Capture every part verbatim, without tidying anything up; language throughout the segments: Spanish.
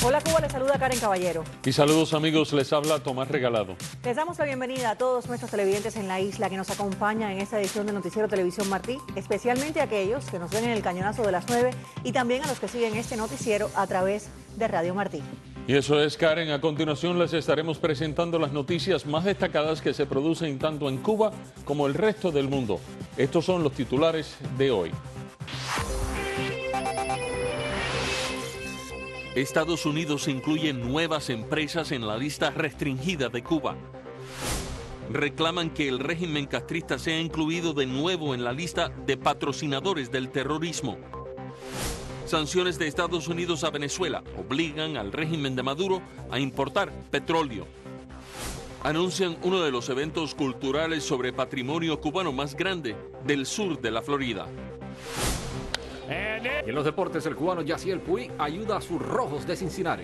Hola Cuba, les saluda Karen Caballero. Y saludos amigos, les habla Tomás Regalado. Les damos la bienvenida a todos nuestros televidentes en la isla que nos acompañan en esta edición de Noticiero Televisión Martí, especialmente a aquellos que nos ven en el cañonazo de las nueve y también a los que siguen este noticiero a través de Radio Martí. Y eso es, Karen. A continuación les estaremos presentando las noticias más destacadas que se producen tanto en Cuba como el resto del mundo. Estos son los titulares de hoy. Estados Unidos incluye nuevas empresas en la lista restringida de Cuba. Reclaman que el régimen castrista sea incluido de nuevo en la lista de patrocinadores del terrorismo. Sanciones de Estados Unidos a Venezuela obligan al régimen de Maduro a importar petróleo. Anuncian uno de los eventos culturales sobre patrimonio cubano más grande del sur de la Florida. Y en los deportes, el cubano Yaciel Puig ayuda a sus Rojos de Cincinnati.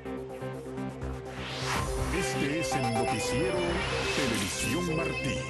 Este es el noticiero Televisión Martí.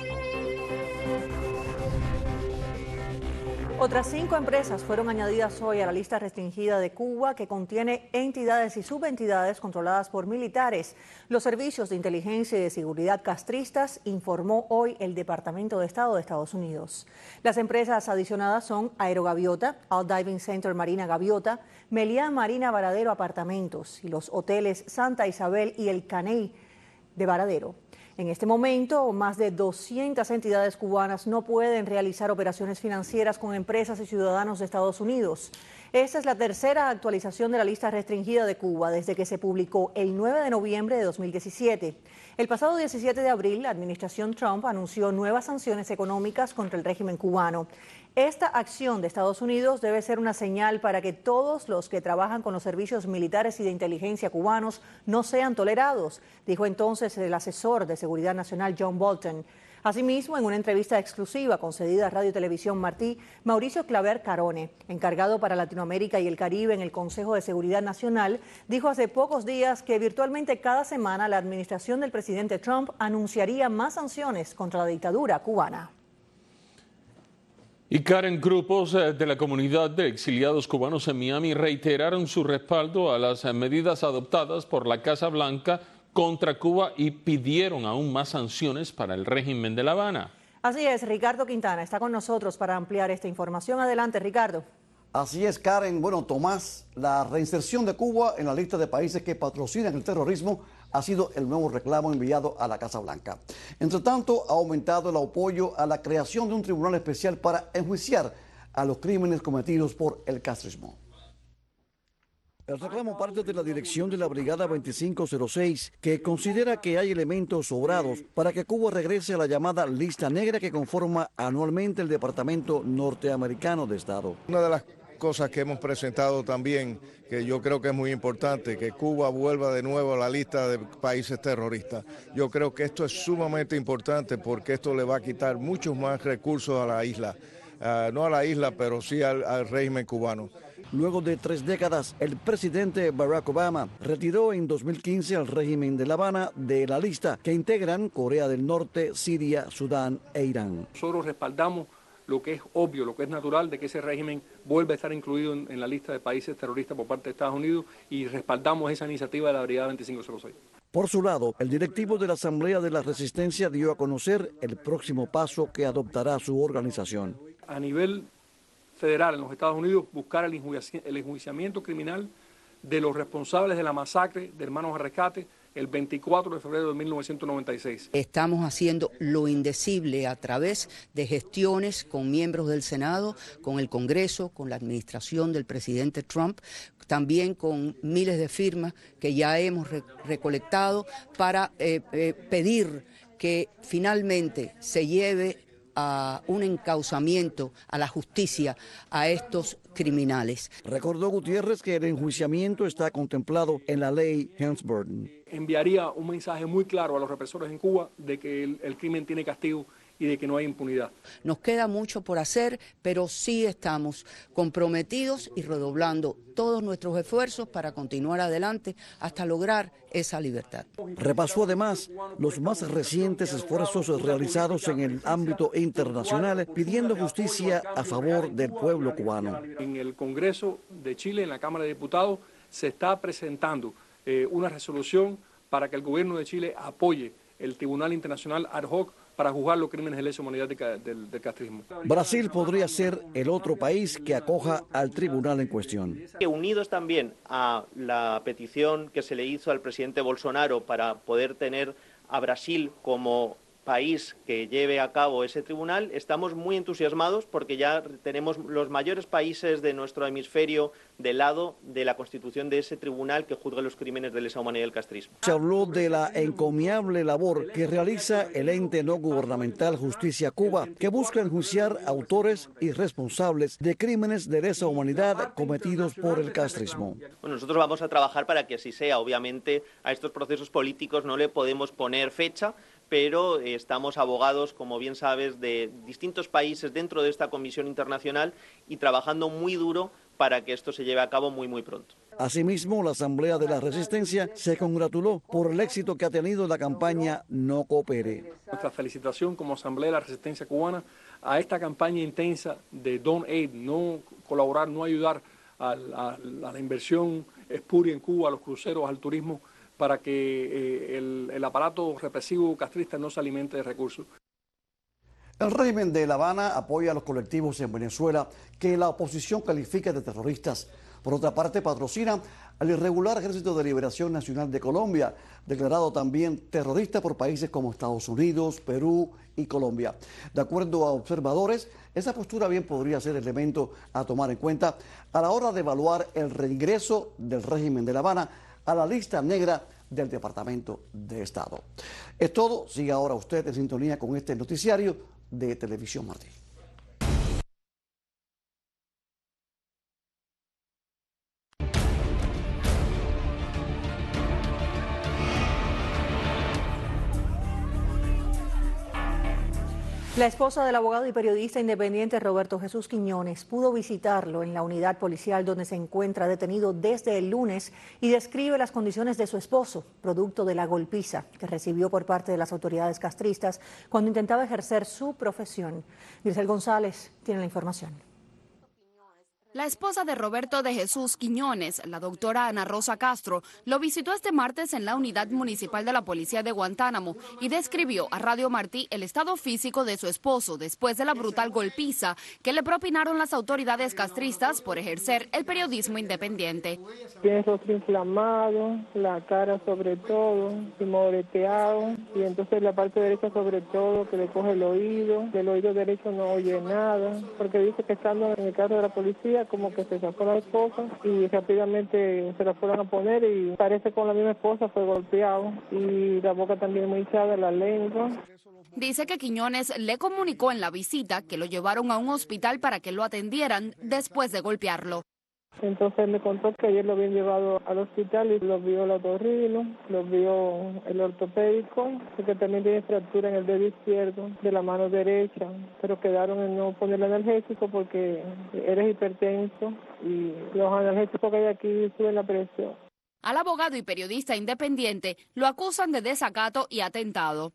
Otras cinco empresas fueron añadidas hoy a la lista restringida de Cuba que contiene entidades y subentidades controladas por militares. Los servicios de inteligencia y de seguridad castristas, informó hoy el Departamento de Estado de Estados Unidos. Las empresas adicionadas son Aerogaviota, All Diving Center Marina Gaviota, Meliá Marina Varadero Apartamentos y los hoteles Santa Isabel y El Caney de Varadero. En este momento, más de doscientas entidades cubanas no pueden realizar operaciones financieras con empresas y ciudadanos de Estados Unidos. Esta es la tercera actualización de la lista restringida de Cuba desde que se publicó el nueve de noviembre de dos mil diecisiete. El pasado diecisiete de abril, la administración Trump anunció nuevas sanciones económicas contra el régimen cubano. Esta acción de Estados Unidos debe ser una señal para que todos los que trabajan con los servicios militares y de inteligencia cubanos no sean tolerados, dijo entonces el asesor de Seguridad Nacional John Bolton. Asimismo, en una entrevista exclusiva concedida a Radio Televisión Martí, Mauricio Claver Carone, encargado para Latinoamérica y el Caribe en el Consejo de Seguridad Nacional, dijo hace pocos días que virtualmente cada semana la administración del presidente Trump anunciaría más sanciones contra la dictadura cubana. Y Karen, grupos de la comunidad de exiliados cubanos en Miami reiteraron su respaldo a las medidas adoptadas por la Casa Blanca contra Cuba y pidieron aún más sanciones para el régimen de La Habana. Así es, Ricardo Quintana está con nosotros para ampliar esta información. Adelante, Ricardo. Así es, Karen. Bueno, Tomás, la reinserción de Cuba en la lista de países que patrocinan el terrorismo ha sido el nuevo reclamo enviado a la Casa Blanca. Entre tanto, ha aumentado el apoyo a la creación de un tribunal especial para enjuiciar a los crímenes cometidos por el castrismo. El reclamo parte de la dirección de la Brigada veinticinco cero seis, que considera que hay elementos sobrados para que Cuba regrese a la llamada lista negra que conforma anualmente el Departamento Norteamericano de Estado. Una de las cosas que hemos presentado también, que yo creo que es muy importante, que Cuba vuelva de nuevo a la lista de países terroristas. Yo creo que esto es sumamente importante porque esto le va a quitar muchos más recursos a la isla. Uh, no a la isla, pero sí al, al régimen cubano. Luego de tres décadas, el presidente Barack Obama retiró en dos mil quince al régimen de La Habana de la lista que integran Corea del Norte, Siria, Sudán e Irán. Nosotros respaldamos lo que es obvio, lo que es natural, de que ese régimen vuelva a estar incluido en, en la lista de países terroristas por parte de Estados Unidos, y respaldamos esa iniciativa de la Brigada veinticinco cero seis. Por su lado, el directivo de la Asamblea de la Resistencia dio a conocer el próximo paso que adoptará su organización. A nivel federal en los Estados Unidos, buscar el, enjuici el enjuiciamiento criminal de los responsables de la masacre de Hermanos al Rescate el veinticuatro de febrero de mil novecientos noventa y seis. Estamos haciendo lo indecible a través de gestiones con miembros del Senado, con el Congreso, con la administración del presidente Trump, también con miles de firmas que ya hemos re recolectado para eh, eh, pedir que finalmente se lleve a un encauzamiento a la justicia a estos criminales. Recordó Gutiérrez que el enjuiciamiento está contemplado en la ley Helms-Burton. Enviaría un mensaje muy claro a los represores en Cuba de que el, el crimen tiene castigo y de que no hay impunidad. Nos queda mucho por hacer, pero sí estamos comprometidos y redoblando todos nuestros esfuerzos para continuar adelante hasta lograr esa libertad. Repasó además los más recientes esfuerzos realizados en el ámbito internacional pidiendo justicia a favor del pueblo cubano. En el Congreso de Chile, en la Cámara de Diputados, se está presentando eh, una resolución para que el gobierno de Chile apoye el Tribunal Internacional ad hoc para juzgar los crímenes de lesa humanidad del, del, del castrismo. Brasil podría ser el otro país que acoja al tribunal en cuestión. Unidos también a la petición que se le hizo al presidente Bolsonaro para poder tener a Brasil como país que lleve a cabo ese tribunal, estamos muy entusiasmados porque ya tenemos los mayores países de nuestro hemisferio del lado de la constitución de ese tribunal que juzga los crímenes de lesa humanidad y el castrismo. Se habló de la encomiable labor que realiza el ente no gubernamental Justicia Cuba, que busca enjuiciar autores y responsables de crímenes de lesa humanidad cometidos por el castrismo. Bueno, nosotros vamos a trabajar para que así sea. Obviamente a estos procesos políticos no le podemos poner fecha, pero estamos abogados, como bien sabes, de distintos países dentro de esta comisión internacional y trabajando muy duro para que esto se lleve a cabo muy, muy pronto. Asimismo, la Asamblea de la Resistencia se congratuló por el éxito que ha tenido la campaña No Coopere. Nuestra felicitación como Asamblea de la Resistencia Cubana a esta campaña intensa de Don't Aid, no colaborar, no ayudar a la, a la inversión espuria en Cuba, a los cruceros, al turismo, para que eh, el, el aparato represivo castrista no se alimente de recursos. El régimen de La Habana apoya a los colectivos en Venezuela que la oposición califica de terroristas. Por otra parte, patrocina al irregular Ejército de Liberación Nacional de Colombia, declarado también terrorista por países como Estados Unidos, Perú y Colombia. De acuerdo a observadores, esa postura bien podría ser elemento a tomar en cuenta a la hora de evaluar el reingreso del régimen de La Habana a la lista negra del Departamento de Estado. Es todo. Siga ahora usted en sintonía con este noticiario de Televisión Martí. La esposa del abogado y periodista independiente Roberto Jesús Quiñones pudo visitarlo en la unidad policial donde se encuentra detenido desde el lunes y describe las condiciones de su esposo, producto de la golpiza que recibió por parte de las autoridades castristas cuando intentaba ejercer su profesión. Grisel González tiene la información. La esposa de Roberto de Jesús Quiñones, la doctora Ana Rosa Castro, lo visitó este martes en la unidad municipal de la policía de Guantánamo y describió a Radio Martí el estado físico de su esposo después de la brutal golpiza que le propinaron las autoridades castristas por ejercer el periodismo independiente. Tiene el rostro inflamado, la cara sobre todo, y moreteado, y entonces la parte derecha sobre todo que le coge el oído, del oído derecho no oye nada, porque dice que estando en el carro de la policía como que se sacó la esposa y rápidamente se la fueron a poner y parece con la misma esposa fue golpeado y la boca también muy hinchada, la lengua. Dice que Quiñones le comunicó en la visita que lo llevaron a un hospital para que lo atendieran después de golpearlo. Entonces me contó que ayer lo habían llevado al hospital y lo vio el otorrino, lo vio el ortopédico, que también tiene fractura en el dedo izquierdo de la mano derecha, pero quedaron en no ponerle analgésico porque eres hipertenso y los analgésicos que hay aquí suben la presión. Al abogado y periodista independiente lo acusan de desacato y atentado.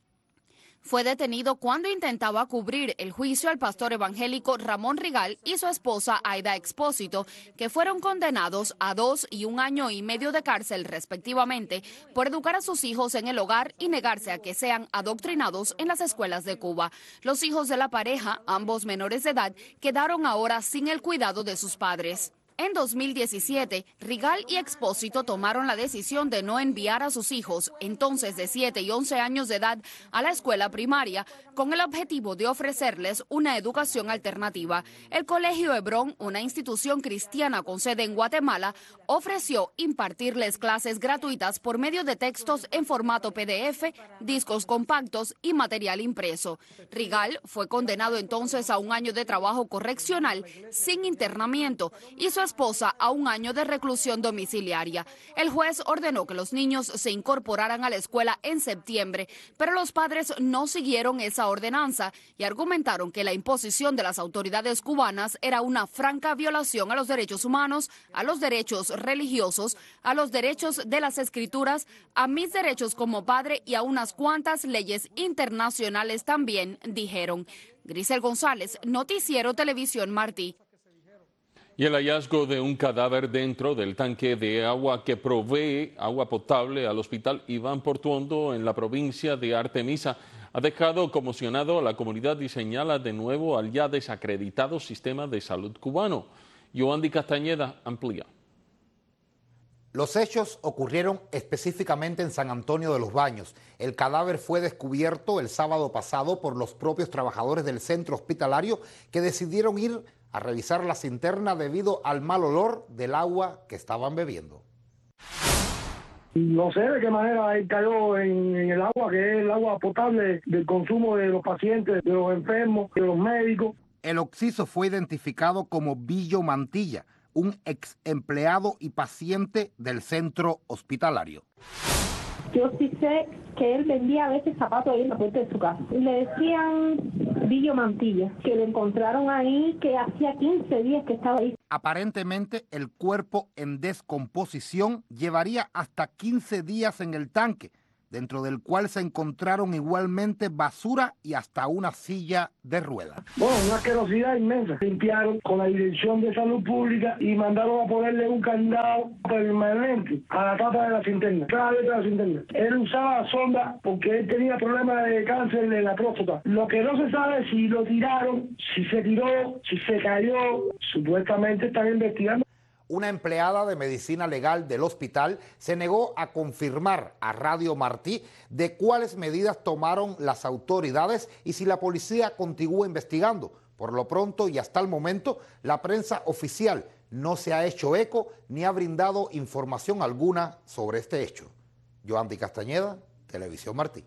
Fue detenido cuando intentaba cubrir el juicio al pastor evangélico Ramón Rigal y su esposa Aida Expósito, que fueron condenados a dos y un año y medio de cárcel respectivamente por educar a sus hijos en el hogar y negarse a que sean adoctrinados en las escuelas de Cuba. Los hijos de la pareja, ambos menores de edad, quedaron ahora sin el cuidado de sus padres. En dos mil diecisiete, Rigal y Expósito tomaron la decisión de no enviar a sus hijos, entonces de siete y once años de edad, a la escuela primaria, con el objetivo de ofrecerles una educación alternativa. El Colegio Hebrón, una institución cristiana con sede en Guatemala, ofreció impartirles clases gratuitas por medio de textos en formato P D F, discos compactos y material impreso. Rigal fue condenado entonces a un año de trabajo correccional sin internamiento y su esposa a un año de reclusión domiciliaria. El juez ordenó que los niños se incorporaran a la escuela en septiembre, pero los padres no siguieron esa ordenanza y argumentaron que la imposición de las autoridades cubanas era una franca violación a los derechos humanos, a los derechos religiosos, a los derechos de las escrituras, a mis derechos como padre y a unas cuantas leyes internacionales también, dijeron. Grisel González, Noticiero Televisión Martí. Y el hallazgo de un cadáver dentro del tanque de agua que provee agua potable al hospital Iván Portuondo en la provincia de Artemisa ha dejado conmocionado a la comunidad y señala de nuevo al ya desacreditado sistema de salud cubano. Yoandi Castañeda amplía. Los hechos ocurrieron específicamente en San Antonio de los Baños. El cadáver fue descubierto el sábado pasado por los propios trabajadores del centro hospitalario que decidieron ir a revisar la cisterna debido al mal olor del agua que estaban bebiendo. No sé de qué manera él cayó en, en el agua, que es el agua potable del consumo de los pacientes, de los enfermos, de los médicos. El occiso fue identificado como Billo Mantilla, un ex empleado y paciente del centro hospitalario. Yo sí sé que él vendía a veces zapatos ahí en la puerta de su casa. Le decían Billo Mantilla, que lo encontraron ahí, que hacía quince días que estaba ahí. Aparentemente, el cuerpo en descomposición llevaría hasta quince días en el tanque, dentro del cual se encontraron igualmente basura y hasta una silla de ruedas. Bueno, una asquerosidad inmensa. Limpiaron con la Dirección de Salud Pública y mandaron a ponerle un candado permanente a la tapa de la cisterna, cada vez de la cisterna. Él usaba sonda porque él tenía problemas de cáncer de la próstata. Lo que no se sabe es si lo tiraron, si se tiró, si se cayó. Supuestamente están investigando. Una empleada de medicina legal del hospital se negó a confirmar a Radio Martí de cuáles medidas tomaron las autoridades y si la policía continúa investigando. Por lo pronto y hasta el momento, la prensa oficial no se ha hecho eco ni ha brindado información alguna sobre este hecho. Yoandi Castañeda, Televisión Martí.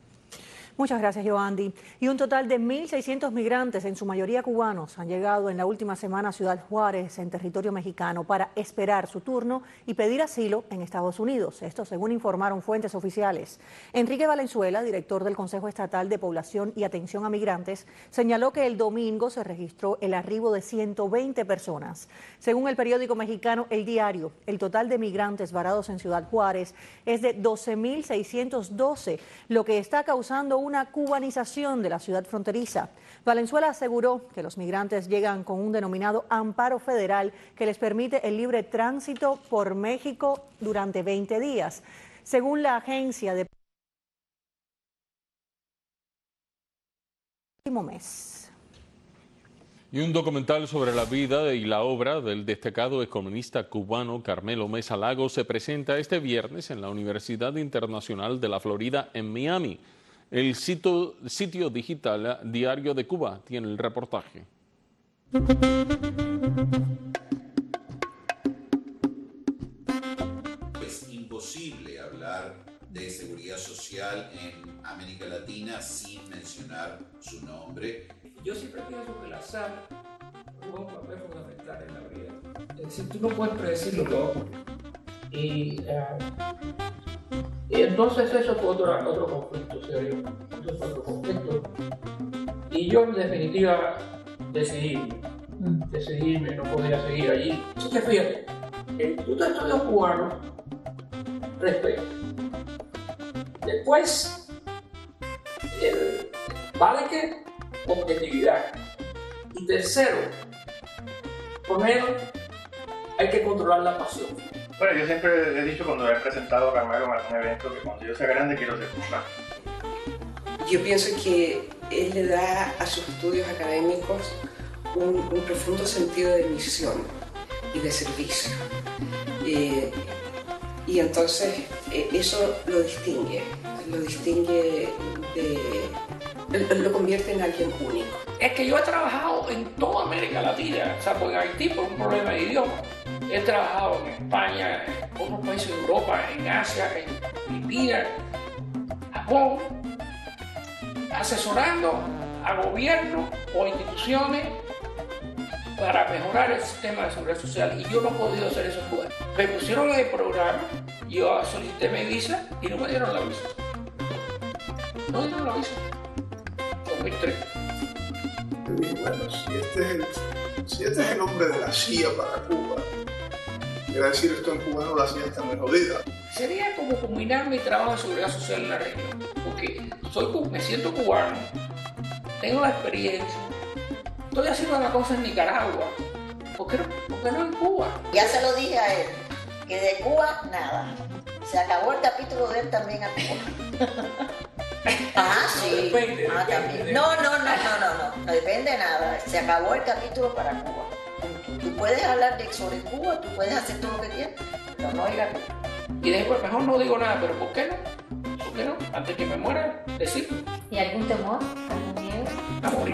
Muchas gracias, Yoandi. Y un total de mil seiscientos migrantes, en su mayoría cubanos, han llegado en la última semana a Ciudad Juárez, en territorio mexicano, para esperar su turno y pedir asilo en Estados Unidos. Esto según informaron fuentes oficiales. Enrique Valenzuela, director del Consejo Estatal de Población y Atención a Migrantes, señaló que el domingo se registró el arribo de ciento veinte personas. Según el periódico mexicano El Diario, el total de migrantes varados en Ciudad Juárez es de doce mil seiscientos doce, lo que está causando un una cubanización de la ciudad fronteriza. Valenzuela aseguró que los migrantes llegan con un denominado amparo federal que les permite el libre tránsito por México durante veinte días. Según la agencia de último mes. Y un documental sobre la vida y la obra del destacado economista cubano Carmelo Mesa Lagos se presenta este viernes en la Universidad Internacional de la Florida en Miami. El sitio, sitio digital Diario de Cuba tiene el reportaje. Es imposible hablar de seguridad social en América Latina sin mencionar su nombre. Yo siempre pienso que la sal juega un papel fundamental en la vida. Es decir, tú no puedes predecir lo que va a ocurrir. Y, uh, y entonces eso fue otro, otro conflicto serio, eso fue otro conflicto. Y yo en definitiva decidí, decidirme, no podía seguir allí. Así que fíjate, el Instituto de Estudios Cubanos, respeto. Después, el, ¿vale qué? Objetividad. Y tercero, primero, hay que controlar la pasión. Bueno, yo siempre he dicho cuando he presentado a Carmelo en algún evento que cuando yo sea grande quiero ser cubano. Yo pienso que él le da a sus estudios académicos un, un profundo sentido de misión y de servicio. Eh, y entonces eh, eso lo distingue, lo distingue de... lo convierte en alguien único. Es que yo he trabajado en toda América Latina, o sea, en Haití por un problema de idioma. He trabajado en España, en otros países de Europa, en Asia, en Filipinas, Japón, asesorando a gobiernos o instituciones para mejorar el sistema de seguridad social. Y yo no he podido hacer eso en Cuba. Me pusieron en el programa, yo solicité mi visa y no me dieron la visa. No me dieron la visa. dos mil tres. Bueno, si este, es el, si este es el hombre de la C I A para Cuba, quiere decir esto en cubano, la C I A está muy jodida. Sería como combinar mi trabajo de seguridad social en la región, porque soy, me siento cubano, tengo la experiencia, estoy haciendo la cosa en Nicaragua, ¿por qué no, ¿por qué no en Cuba? Ya se lo dije a él, que de Cuba nada. Se acabó el capítulo de él también a Cuba. Ah, sí. No, depende, ah, depende, también. depende. No, no, no, no, no, no. No depende de nada. Se acabó el capítulo para Cuba. Tú, tú puedes hablar de, sobre Cuba, tú puedes hacer todo lo que quieras, pero no ir a Cuba. Y después, mejor no digo nada, pero ¿por qué no? ¿Por qué no? Antes que me muera, decirlo. ¿Y algún temor? ¿Algún miedo? A morir.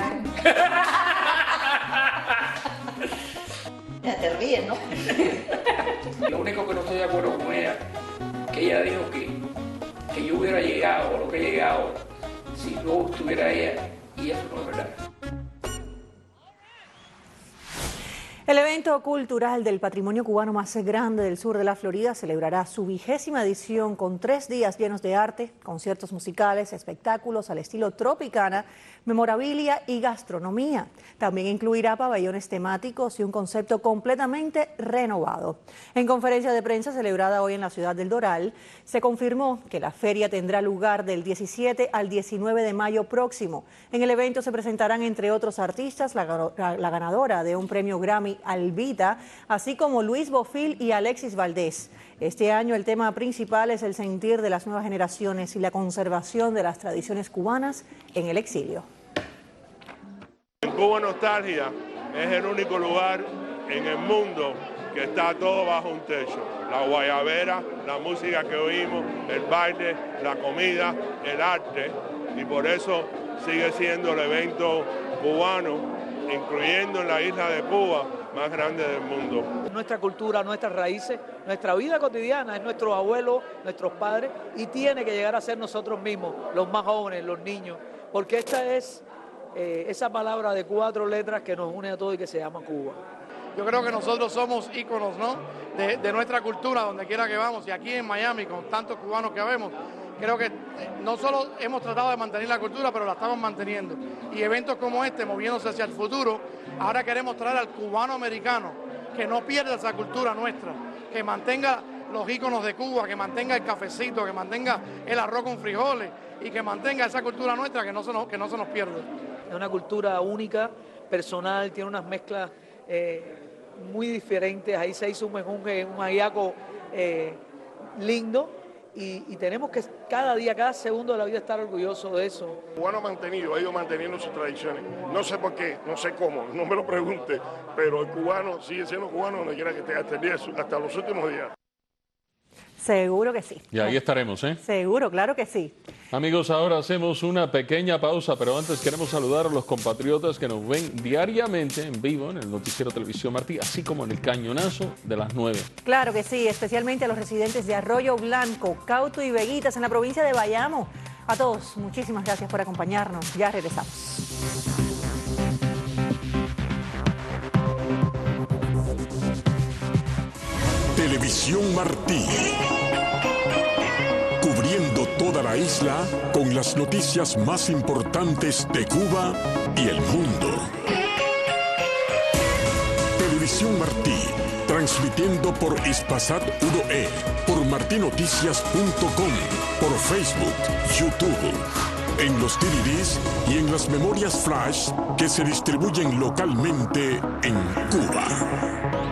Ya te ríes, ¿no? Lo único que no estoy de acuerdo con ella, que ella dijo que, que yo hubiera llegado a lo que he llegado si no estuviera ella, y eso no es verdad. El evento cultural del patrimonio cubano más grande del sur de la Florida celebrará su vigésima edición con tres días llenos de arte, conciertos musicales, espectáculos al estilo Tropicana, memorabilia y gastronomía. También incluirá pabellones temáticos y un concepto completamente renovado. En conferencia de prensa celebrada hoy en la ciudad del Doral, se confirmó que la feria tendrá lugar del diecisiete al diecinueve de mayo próximo. En el evento se presentarán, entre otros artistas, la, la, la ganadora de un premio Grammy, Alvita, así como Luis Bofil y Alexis Valdés. Este año el tema principal es el sentir de las nuevas generaciones y la conservación de las tradiciones cubanas en el exilio. En Cuba Nostalgia es el único lugar en el mundo que está todo bajo un techo. La guayabera, la música que oímos, el baile, la comida, el arte, y por eso sigue siendo el evento cubano, incluyendo en la isla de Cuba, más grande del mundo. Nuestra cultura, nuestras raíces, nuestra vida cotidiana, es nuestros abuelos, nuestros padres, y tiene que llegar a ser nosotros mismos, los más jóvenes, los niños, porque esta es eh, esa palabra de cuatro letras que nos une a todos y que se llama Cuba. Yo creo que nosotros somos íconos, ¿no?, de, de nuestra cultura, donde quiera que vamos, y aquí en Miami, con tantos cubanos que vemos, creo que no solo hemos tratado de mantener la cultura, pero la estamos manteniendo. Y eventos como este, moviéndose hacia el futuro, ahora queremos traer al cubano americano, que no pierda esa cultura nuestra, que mantenga los íconos de Cuba, que mantenga el cafecito, que mantenga el arroz con frijoles y que mantenga esa cultura nuestra, que no se nos, que no se nos pierda. Es una cultura única, personal, tiene unas mezclas eh, muy diferentes. Ahí se hizo un mejunje, un ajiaco eh, lindo. Y, y tenemos que cada día, cada segundo de la vida estar orgullosos de eso. El cubano ha mantenido, ha ido manteniendo sus tradiciones. No sé por qué, no sé cómo, no me lo pregunte, pero el cubano sigue siendo cubano donde quiera que esté, hasta, el día, hasta los últimos días. Seguro que sí. Y ahí estaremos, ¿eh? Seguro, claro que sí. Amigos, ahora hacemos una pequeña pausa, pero antes queremos saludar a los compatriotas que nos ven diariamente en vivo en el Noticiero Televisión Martí, así como en el Cañonazo de las nueve. Claro que sí, especialmente a los residentes de Arroyo Blanco, Cauto y Veguitas en la provincia de Bayamo. A todos, muchísimas gracias por acompañarnos. Ya regresamos. Televisión Martí. Cubriendo toda la isla con las noticias más importantes de Cuba y el mundo. Televisión Martí, transmitiendo por Hispasat uno E, por martinoticias punto com, por Facebook, YouTube, en los D V Ds y en las memorias flash que se distribuyen localmente en Cuba.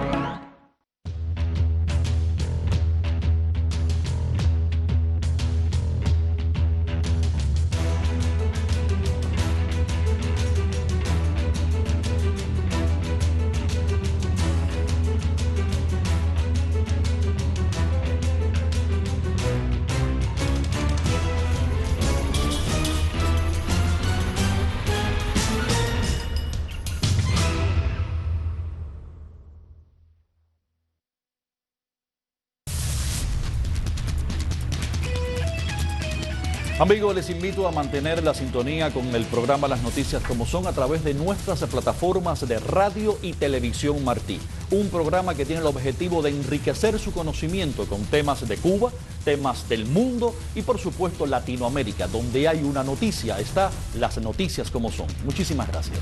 Amigos, les invito a mantener la sintonía con el programa Las Noticias Como Son a través de nuestras plataformas de radio y televisión Martí. Un programa que tiene el objetivo de enriquecer su conocimiento con temas de Cuba, temas del mundo y por supuesto Latinoamérica. Donde hay una noticia, está Las Noticias Como Son. Muchísimas gracias.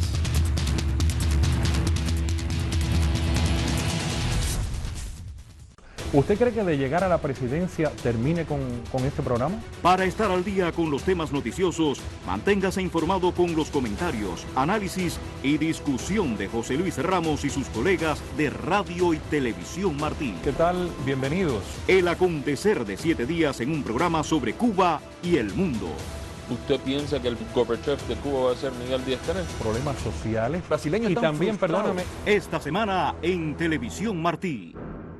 ¿Usted cree que de llegar a la presidencia termine con, con este programa? Para estar al día con los temas noticiosos, manténgase informado con los comentarios, análisis y discusión de José Luis Ramos y sus colegas de Radio y Televisión Martí. ¿Qué tal? Bienvenidos. El acontecer de siete días en un programa sobre Cuba y el mundo. ¿Usted piensa que el Gorbachev de Cuba va a ser Miguel Díaz-Canel? Problemas sociales brasileños y también, frustrados. perdóname, esta semana en Televisión Martí.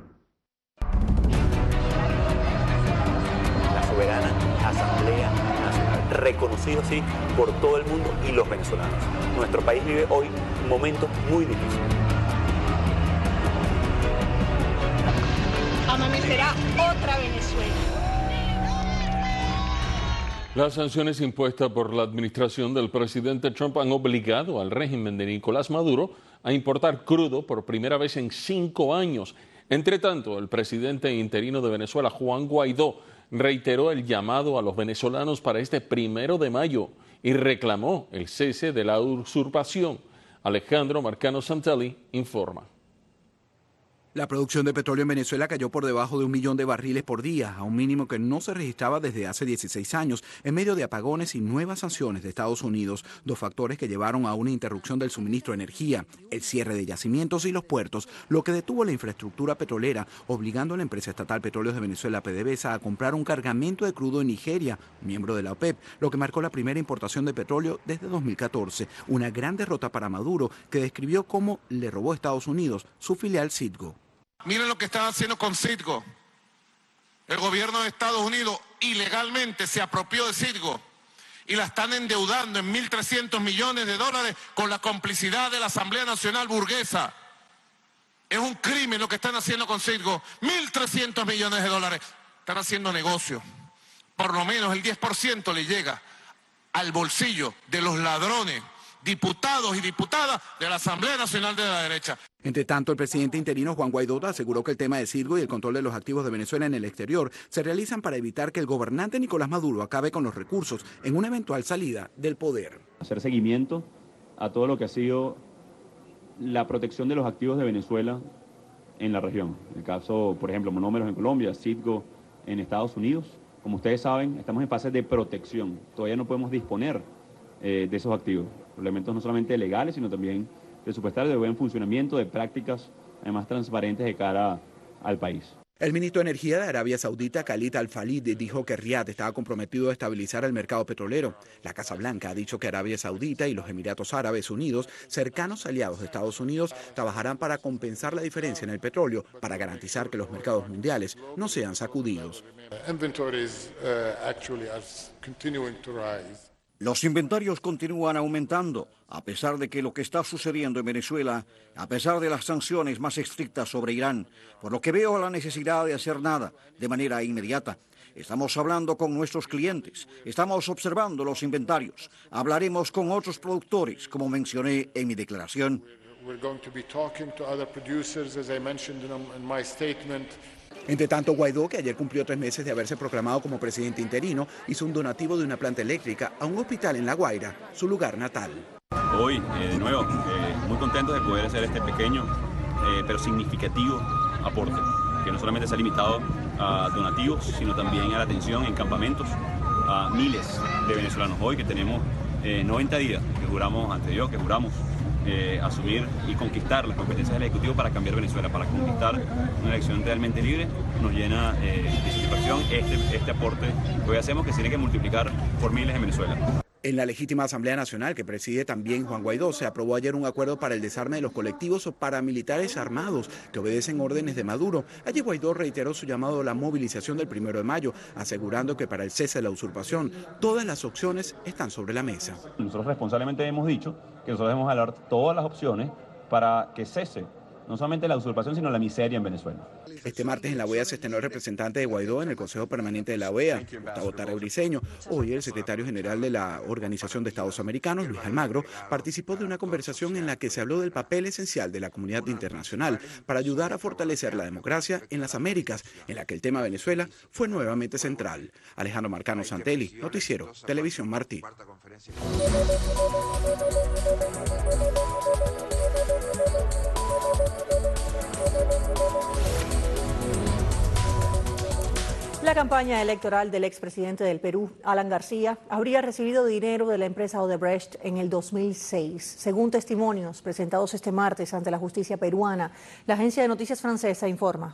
La soberana Asamblea Nacional, reconocido así por todo el mundo y los venezolanos. Nuestro país vive hoy momentos muy difíciles. Amanecerá otra Venezuela. Las sanciones impuestas por la administración del presidente Trump han obligado al régimen de Nicolás Maduro a importar crudo por primera vez en cinco años. Entre tanto, el presidente interino de Venezuela, Juan Guaidó, reiteró el llamado a los venezolanos para este primero de mayo y reclamó el cese de la usurpación. Alejandro Marcano Santelli informa. La producción de petróleo en Venezuela cayó por debajo de un millón de barriles por día, a un mínimo que no se registraba desde hace dieciséis años, en medio de apagones y nuevas sanciones de Estados Unidos, dos factores que llevaron a una interrupción del suministro de energía, el cierre de yacimientos y los puertos, lo que detuvo la infraestructura petrolera, obligando a la empresa estatal Petróleos de Venezuela, PDVSA, a comprar un cargamento de crudo en Nigeria, miembro de la OPEP, lo que marcó la primera importación de petróleo desde dos mil catorce, una gran derrota para Maduro, que describió cómo le robó a Estados Unidos su filial Citgo. Miren lo que están haciendo con Citgo. El gobierno de Estados Unidos ilegalmente se apropió de Citgo y la están endeudando en mil trescientos millones de dólares con la complicidad de la Asamblea Nacional Burguesa. Es un crimen lo que están haciendo con Citgo. mil trescientos millones de dólares. Están haciendo negocio. Por lo menos el diez por ciento le llega al bolsillo de los ladrones, diputados y diputadas de la Asamblea Nacional de la Derecha. Entre tanto, el presidente interino Juan Guaidó aseguró que el tema de Citgo y el control de los activos de Venezuela en el exterior se realizan para evitar que el gobernante Nicolás Maduro acabe con los recursos en una eventual salida del poder. Hacer seguimiento a todo lo que ha sido la protección de los activos de Venezuela en la región. En el caso, por ejemplo, Monómeros en Colombia, Citgo en Estados Unidos. Como ustedes saben, estamos en fase de protección. Todavía no podemos disponer eh, de esos activos. Elementos no solamente legales, sino también presupuestarios de buen funcionamiento, de prácticas además transparentes de cara al país. El ministro de Energía de Arabia Saudita, Khalid Al-Falid, dijo que Riad estaba comprometido a estabilizar el mercado petrolero. La Casa Blanca ha dicho que Arabia Saudita y los Emiratos Árabes Unidos, cercanos aliados de Estados Unidos, trabajarán para compensar la diferencia en el petróleo, para garantizar que los mercados mundiales no sean sacudidos. Los inventarios continúan aumentando, a pesar de que lo que está sucediendo en Venezuela, a pesar de las sanciones más estrictas sobre Irán, por lo que veo la necesidad de hacer nada de manera inmediata. Estamos hablando con nuestros clientes, estamos observando los inventarios, hablaremos con otros productores, como mencioné en mi declaración. Entre tanto, Guaidó, que ayer cumplió tres meses de haberse proclamado como presidente interino, hizo un donativo de una planta eléctrica a un hospital en La Guaira, su lugar natal. Hoy, eh, de nuevo, eh, muy contentos de poder hacer este pequeño eh, pero significativo aporte, que no solamente se ha limitado a donativos, sino también a la atención en campamentos a miles de venezolanos. Hoy que tenemos eh, noventa días, que juramos ante Dios, que juramos Eh, asumir y conquistar las competencias del Ejecutivo para cambiar Venezuela, para conquistar una elección realmente libre, nos llena eh, de satisfacción este, este aporte que hoy hacemos, que se tiene que multiplicar por miles en Venezuela. En la legítima Asamblea Nacional, que preside también Juan Guaidó, se aprobó ayer un acuerdo para el desarme de los colectivos o paramilitares armados que obedecen órdenes de Maduro. Allí Guaidó reiteró su llamado a la movilización del primero de mayo, asegurando que para el cese de la usurpación todas las opciones están sobre la mesa. Nosotros responsablemente hemos dicho que nosotros debemos hablar todas las opciones para que cese no solamente la usurpación, sino la miseria en Venezuela. Este martes en la O E A se estrenó el representante de Guaidó en el Consejo Permanente de la O E A, Gustavo Tarre Briceño. Hoy el secretario general de la Organización de Estados Americanos, Luis Almagro, participó de una conversación en la que se habló del papel esencial de la comunidad internacional para ayudar a fortalecer la democracia en las Américas, en la que el tema Venezuela fue nuevamente central. Alejandro Marcano Santelli, Noticiero, Televisión Martí. La campaña electoral del expresidente del Perú, Alan García, habría recibido dinero de la empresa Odebrecht en el dos mil seis. Según testimonios presentados este martes ante la justicia peruana, la agencia de noticias francesa informa.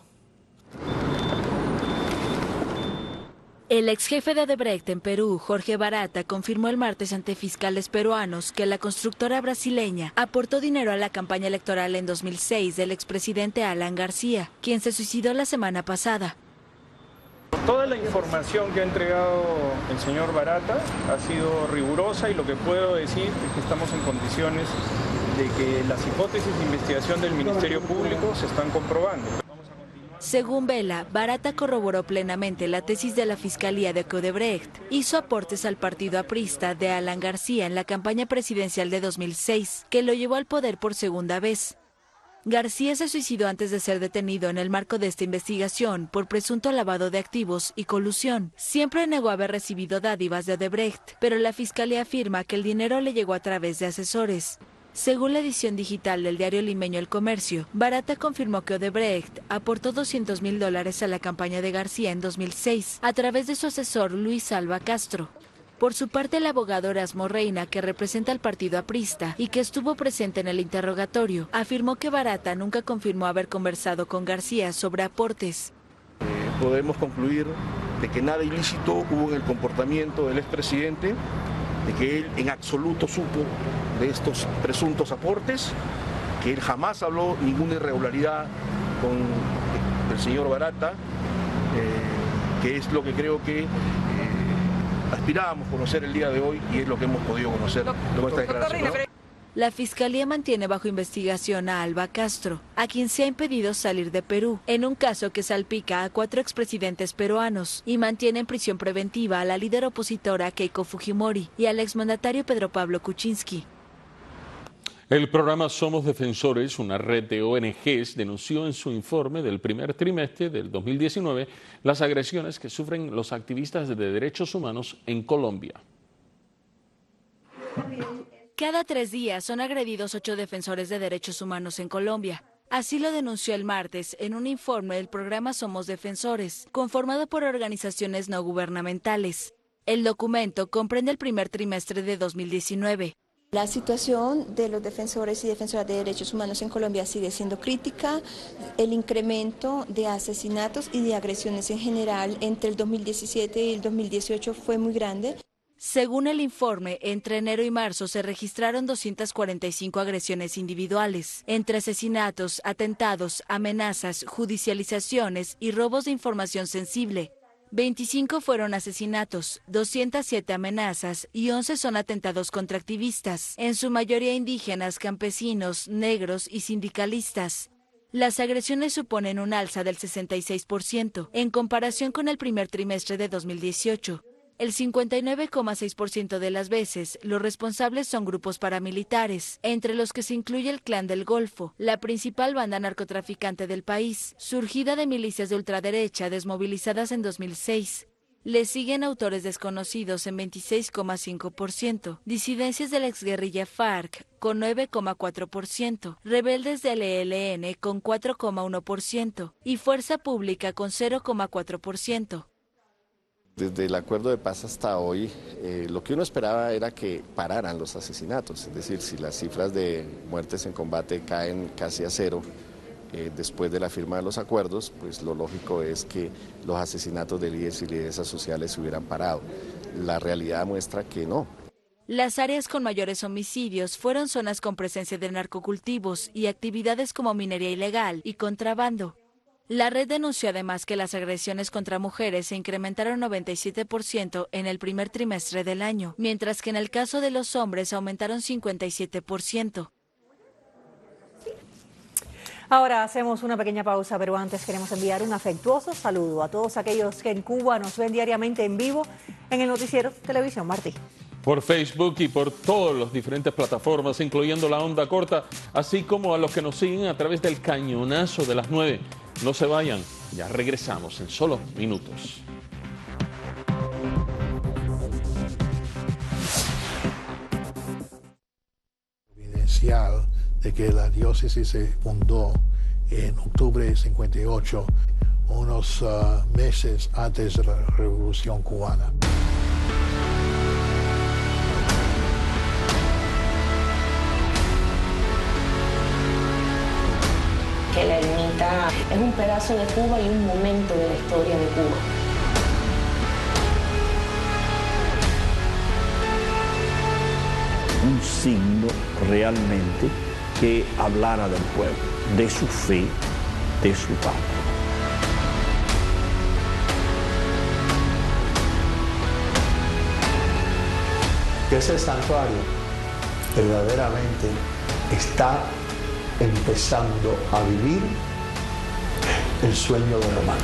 El ex jefe de Odebrecht en Perú, Jorge Barata, confirmó el martes ante fiscales peruanos que la constructora brasileña aportó dinero a la campaña electoral en dos mil seis del expresidente Alan García, quien se suicidó la semana pasada. Toda la información que ha entregado el señor Barata ha sido rigurosa y lo que puedo decir es que estamos en condiciones de que las hipótesis de investigación del Ministerio Público se están comprobando. Según Vela, Barata corroboró plenamente la tesis de la Fiscalía de que Odebrecht hizo aportes al partido aprista de Alan García en la campaña presidencial de dos mil seis, que lo llevó al poder por segunda vez. García se suicidó antes de ser detenido en el marco de esta investigación por presunto lavado de activos y colusión. Siempre negó haber recibido dádivas de Odebrecht, pero la Fiscalía afirma que el dinero le llegó a través de asesores. Según la edición digital del diario limeño El Comercio, Barata confirmó que Odebrecht aportó doscientos mil dólares a la campaña de García en dos mil seis a través de su asesor Luis Alba Castro. Por su parte, el abogado Erasmo Reina, que representa al partido aprista y que estuvo presente en el interrogatorio, afirmó que Barata nunca confirmó haber conversado con García sobre aportes. Eh, podemos concluir de que nada ilícito hubo en el comportamiento del expresidente, de que él en absoluto supo de estos presuntos aportes, que él jamás habló ninguna irregularidad con el señor Barata, eh, que es lo que creo que eh, aspirábamos a conocer el día de hoy y es lo que hemos podido conocer de esta declaración, ¿no? La Fiscalía mantiene bajo investigación a Alba Castro, a quien se ha impedido salir de Perú, en un caso que salpica a cuatro expresidentes peruanos y mantiene en prisión preventiva a la líder opositora Keiko Fujimori y al exmandatario Pedro Pablo Kuczynski. El programa Somos Defensores, una red de O N Ges, denunció en su informe del primer trimestre del dos mil diecinueve las agresiones que sufren los activistas de derechos humanos en Colombia. Cada tres días son agredidos ocho defensores de derechos humanos en Colombia. Así lo denunció el martes en un informe del programa Somos Defensores, conformado por organizaciones no gubernamentales. El documento comprende el primer trimestre de dos mil diecinueve. La situación de los defensores y defensoras de derechos humanos en Colombia sigue siendo crítica. El incremento de asesinatos y de agresiones en general entre el dos mil diecisiete y el dos mil dieciocho fue muy grande. Según el informe, entre enero y marzo se registraron doscientas cuarenta y cinco agresiones individuales, entre asesinatos, atentados, amenazas, judicializaciones y robos de información sensible. veinticinco fueron asesinatos, doscientas siete amenazas y once son atentados contra activistas, en su mayoría indígenas, campesinos, negros y sindicalistas. Las agresiones suponen un alza del sesenta y seis por ciento en comparación con el primer trimestre de dos mil dieciocho. El cincuenta y nueve coma seis por ciento de las veces, los responsables son grupos paramilitares, entre los que se incluye el Clan del Golfo, la principal banda narcotraficante del país, surgida de milicias de ultraderecha desmovilizadas en dos mil seis. Le siguen autores desconocidos en veintiséis coma cinco por ciento, disidencias de la exguerrilla FARC con nueve coma cuatro por ciento, rebeldes del E L N con cuatro coma uno por ciento y Fuerza Pública con cero coma cuatro por ciento. Desde el acuerdo de paz hasta hoy, eh, lo que uno esperaba era que pararan los asesinatos, es decir, si las cifras de muertes en combate caen casi a cero eh, después de la firma de los acuerdos, pues lo lógico es que los asesinatos de líderes y lideresas sociales se hubieran parado. La realidad muestra que no. Las áreas con mayores homicidios fueron zonas con presencia de narcocultivos y actividades como minería ilegal y contrabando. La red denunció además que las agresiones contra mujeres se incrementaron noventa y siete por ciento en el primer trimestre del año, mientras que en el caso de los hombres aumentaron cincuenta y siete por ciento. Ahora hacemos una pequeña pausa, pero antes queremos enviar un afectuoso saludo a todos aquellos que en Cuba nos ven diariamente en vivo en el noticiero Televisión Martí. Por Facebook y por todas las diferentes plataformas, incluyendo la onda corta, así como a los que nos siguen a través del cañonazo de las nueve. No se vayan, ya regresamos en solo minutos. Evidencial de que la diócesis se fundó en octubre de cincuenta y ocho, unos uh, meses antes de la Revolución Cubana. Que la ermita es un pedazo de Cuba y un momento de la historia de Cuba. Un signo realmente que hablara del pueblo, de su fe, de su patria. Que ese santuario verdaderamente está empezando a vivir el sueño de Román.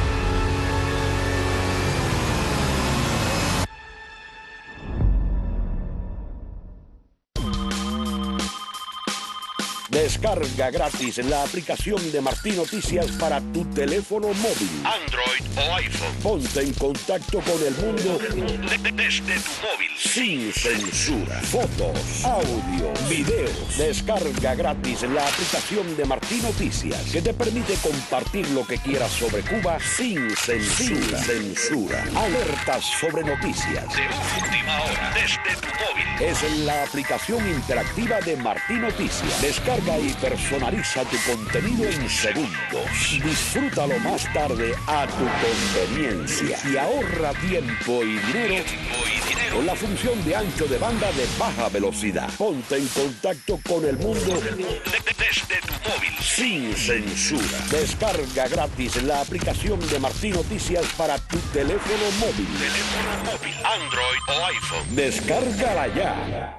Descarga gratis la aplicación de Martí Noticias para tu teléfono móvil, Android o iPhone. Ponte en contacto con el mundo desde tu móvil. Sin censura. Fotos, audio, videos. Descarga gratis la aplicación de Martí Noticias, que te permite compartir lo que quieras sobre Cuba sin censura. Sin censura. Alertas sobre noticias de última hora desde tu móvil. Es la aplicación interactiva de Martí Noticias. Descarga y personaliza tu contenido en segundos. Disfrútalo más tarde a tu conveniencia y ahorra tiempo y dinero con la función de ancho de banda de baja velocidad. Ponte en contacto con el mundo desde tu móvil. Sin censura. Descarga gratis la aplicación de Martí Noticias para tu teléfono móvil. Teléfono móvil, Android o iPhone. Descárgala ya.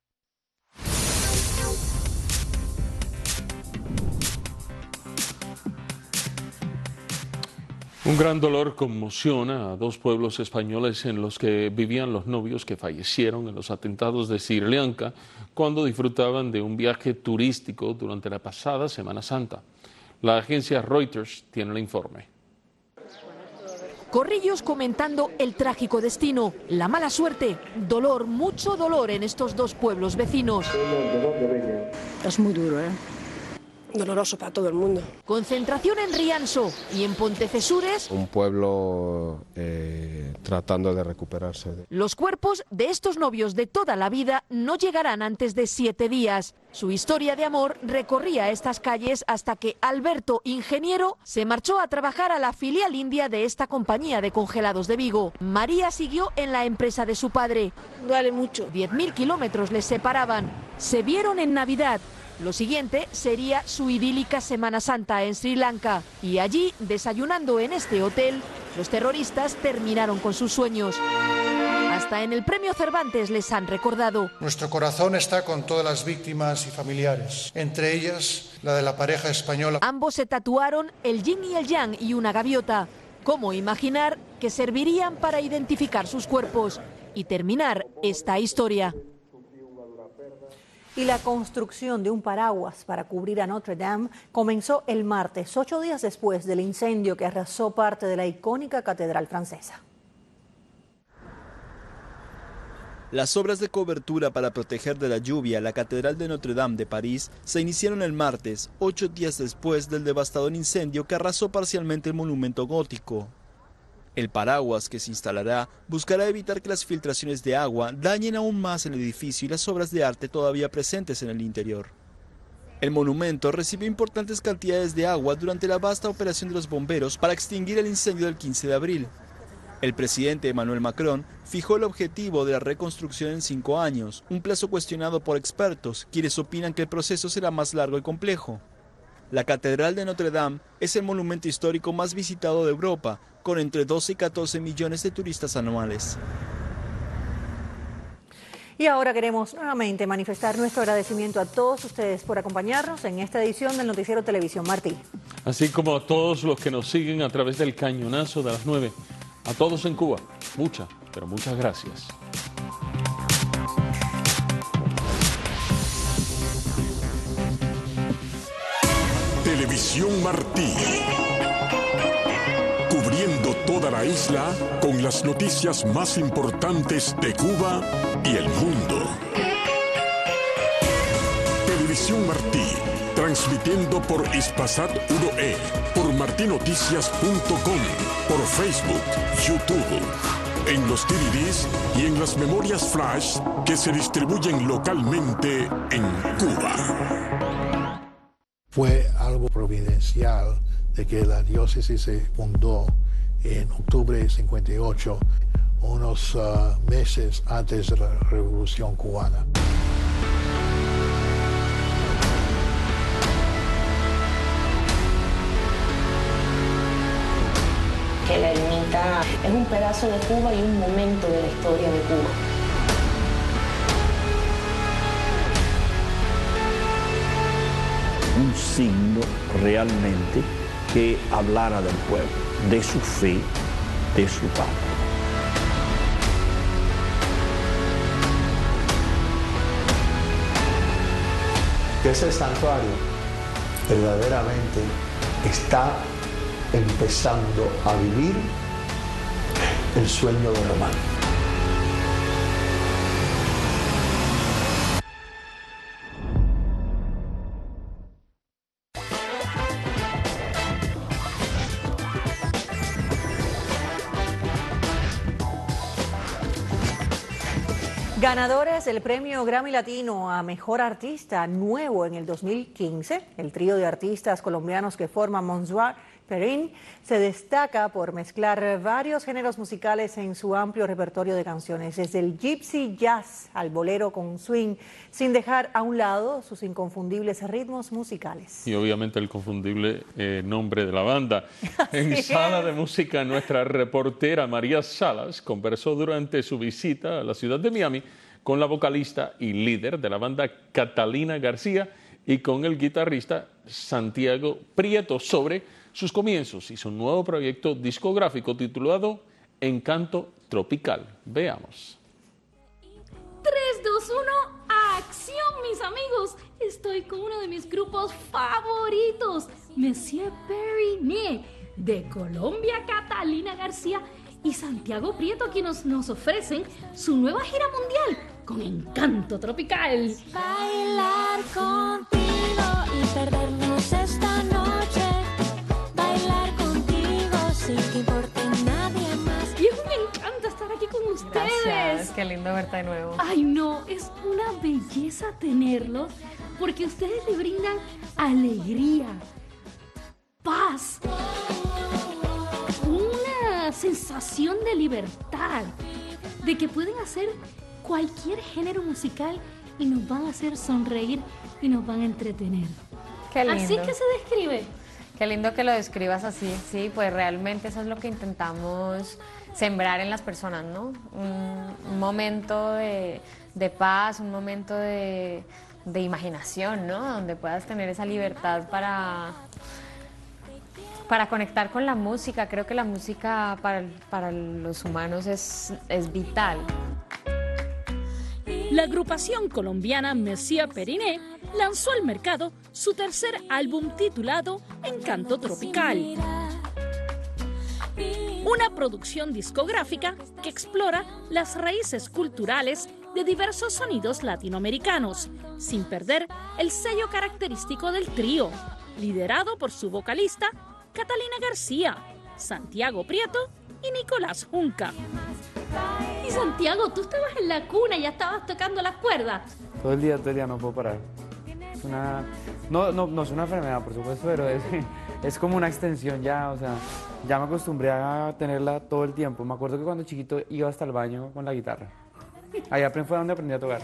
Un gran dolor conmociona a dos pueblos españoles en los que vivían los novios que fallecieron en los atentados de Sri Lanka cuando disfrutaban de un viaje turístico durante la pasada Semana Santa. La agencia Reuters tiene el informe. Corrillos comentando el trágico destino, la mala suerte, dolor, mucho dolor en estos dos pueblos vecinos. Es muy duro, ¿eh? Doloroso para todo el mundo. Concentración en Rianso y en Pontecesures. Un pueblo eh, tratando de recuperarse. Los cuerpos de estos novios de toda la vida no llegarán antes de siete días. Su historia de amor recorría estas calles hasta que Alberto, ingeniero, se marchó a trabajar a la filial india de esta compañía de congelados de Vigo. María siguió en la empresa de su padre. Duele mucho. Diez mil kilómetros les separaban. Se vieron en Navidad. Lo siguiente sería su idílica Semana Santa en Sri Lanka. Y allí, desayunando en este hotel, los terroristas terminaron con sus sueños. Hasta en el Premio Cervantes les han recordado. Nuestro corazón está con todas las víctimas y familiares, entre ellas la de la pareja española. Ambos se tatuaron el yin y el yang y una gaviota. ¿Cómo imaginar que servirían para identificar sus cuerpos y terminar esta historia? Y la construcción de un paraguas para cubrir a Notre Dame comenzó el martes, ocho días después del incendio que arrasó parte de la icónica catedral francesa. Las obras de cobertura para proteger de la lluvia la Catedral de Notre Dame de París se iniciaron el martes, ocho días después del devastador incendio que arrasó parcialmente el monumento gótico. El paraguas que se instalará buscará evitar que las filtraciones de agua dañen aún más el edificio y las obras de arte todavía presentes en el interior. El monumento recibió importantes cantidades de agua durante la vasta operación de los bomberos para extinguir el incendio del quince de abril. El presidente Emmanuel Macron fijó el objetivo de la reconstrucción en cinco años, un plazo cuestionado por expertos, quienes opinan que el proceso será más largo y complejo. La Catedral de Notre Dame es el monumento histórico más visitado de Europa, con entre doce y catorce millones de turistas anuales. Y ahora queremos nuevamente manifestar nuestro agradecimiento a todos ustedes por acompañarnos en esta edición del Noticiero Televisión Martí. Así como a todos los que nos siguen a través del cañonazo de las nueve. A todos en Cuba, muchas, pero muchas gracias. Televisión Martí. Cubriendo toda la isla con las noticias más importantes de Cuba y el mundo. Televisión Martí, transmitiendo por Hispasat uno E, por martinoticias punto com, por Facebook, YouTube, en los D V Ds y en las memorias flash que se distribuyen localmente en Cuba. Fue algo providencial de que la diócesis se fundó en octubre de cincuenta y ocho, unos uh, meses antes de la Revolución Cubana. Que la ermita es un pedazo de Cuba y un momento de la historia de Cuba. Un signo realmente que hablara del pueblo, de su fe, de su patria. Que ese santuario verdaderamente está empezando a vivir el sueño de Román. Ganadores del premio Grammy Latino a Mejor Artista Nuevo en el dos mil quince, el trío de artistas colombianos que forman Monsieur Perín se destaca por mezclar varios géneros musicales en su amplio repertorio de canciones, desde el gypsy jazz al bolero con swing, sin dejar a un lado sus inconfundibles ritmos musicales. Y obviamente el confundible eh, nombre de la banda. En Sala de Música, nuestra reportera María Salas conversó durante su visita a la ciudad de Miami con la vocalista y líder de la banda Catalina García y con el guitarrista Santiago Prieto sobre sus comienzos y su nuevo proyecto discográfico titulado Encanto Tropical. Veamos. tres, dos, uno, ¡acción, mis amigos! Estoy con uno de mis grupos favoritos, Monsieur Perín, de Colombia, Catalina García y Santiago Prieto, quienes nos ofrecen su nueva gira mundial con Encanto Tropical. Bailar contigo y perdernos esta noche. Bailar contigo sin que importe nadie más. Y es un encanto estar aquí con ustedes. Gracias, qué lindo verte de nuevo. Ay, no, es una belleza tenerlos porque ustedes le brindan alegría, paz, una sensación de libertad, de que pueden hacer cualquier género musical y nos van a hacer sonreír y nos van a entretener. Qué lindo. Así que se describe. Qué lindo que lo describas así, sí, pues realmente eso es lo que intentamos sembrar en las personas, ¿no? Un, un momento de, de paz, un momento de, de imaginación, ¿no? Donde puedas tener esa libertad para, para conectar con la música. Creo que la música para, para los humanos es, es vital. La agrupación colombiana Monsieur Perín lanzó al mercado su tercer álbum titulado Encanto Tropical. Una producción discográfica que explora las raíces culturales de diversos sonidos latinoamericanos, sin perder el sello característico del trío, liderado por su vocalista Catalina García, Santiago Prieto y Nicolás Junca. Y Santiago, tú estabas en la cuna y ya estabas tocando las cuerdas. Todo el día, todo el día no puedo parar. Es una, no, no, no es una enfermedad, por supuesto, pero es, es como una extensión ya, o sea, ya me acostumbré a tenerla todo el tiempo. Me acuerdo que cuando chiquito iba hasta el baño con la guitarra. Ahí fue donde aprendí a tocar.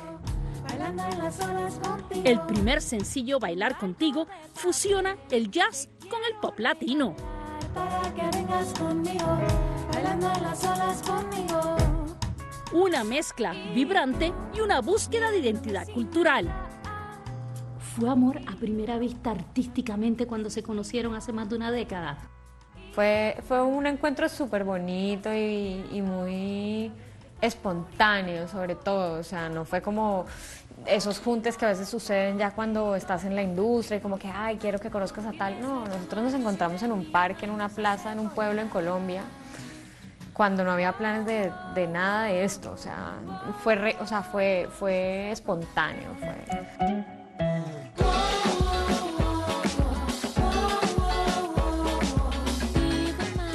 El primer sencillo, Bailar Contigo, fusiona el jazz con el pop latino. Para que vengas conmigo, bailando en las olas conmigo. Una mezcla vibrante y una búsqueda de identidad cultural. ¿Fue amor a primera vista artísticamente cuando se conocieron hace más de una década? Fue, fue un encuentro súper bonito y, y muy espontáneo, sobre todo. O sea, no fue como esos juntes que a veces suceden ya cuando estás en la industria y como que, ay, quiero que conozcas a tal. No, nosotros nos encontramos en un parque, en una plaza, en un pueblo en Colombia, cuando no había planes de, de nada de esto. O sea, fue, re, o sea, fue, fue espontáneo. Fue...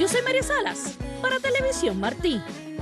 Yo soy María Salas, para Televisión Martí.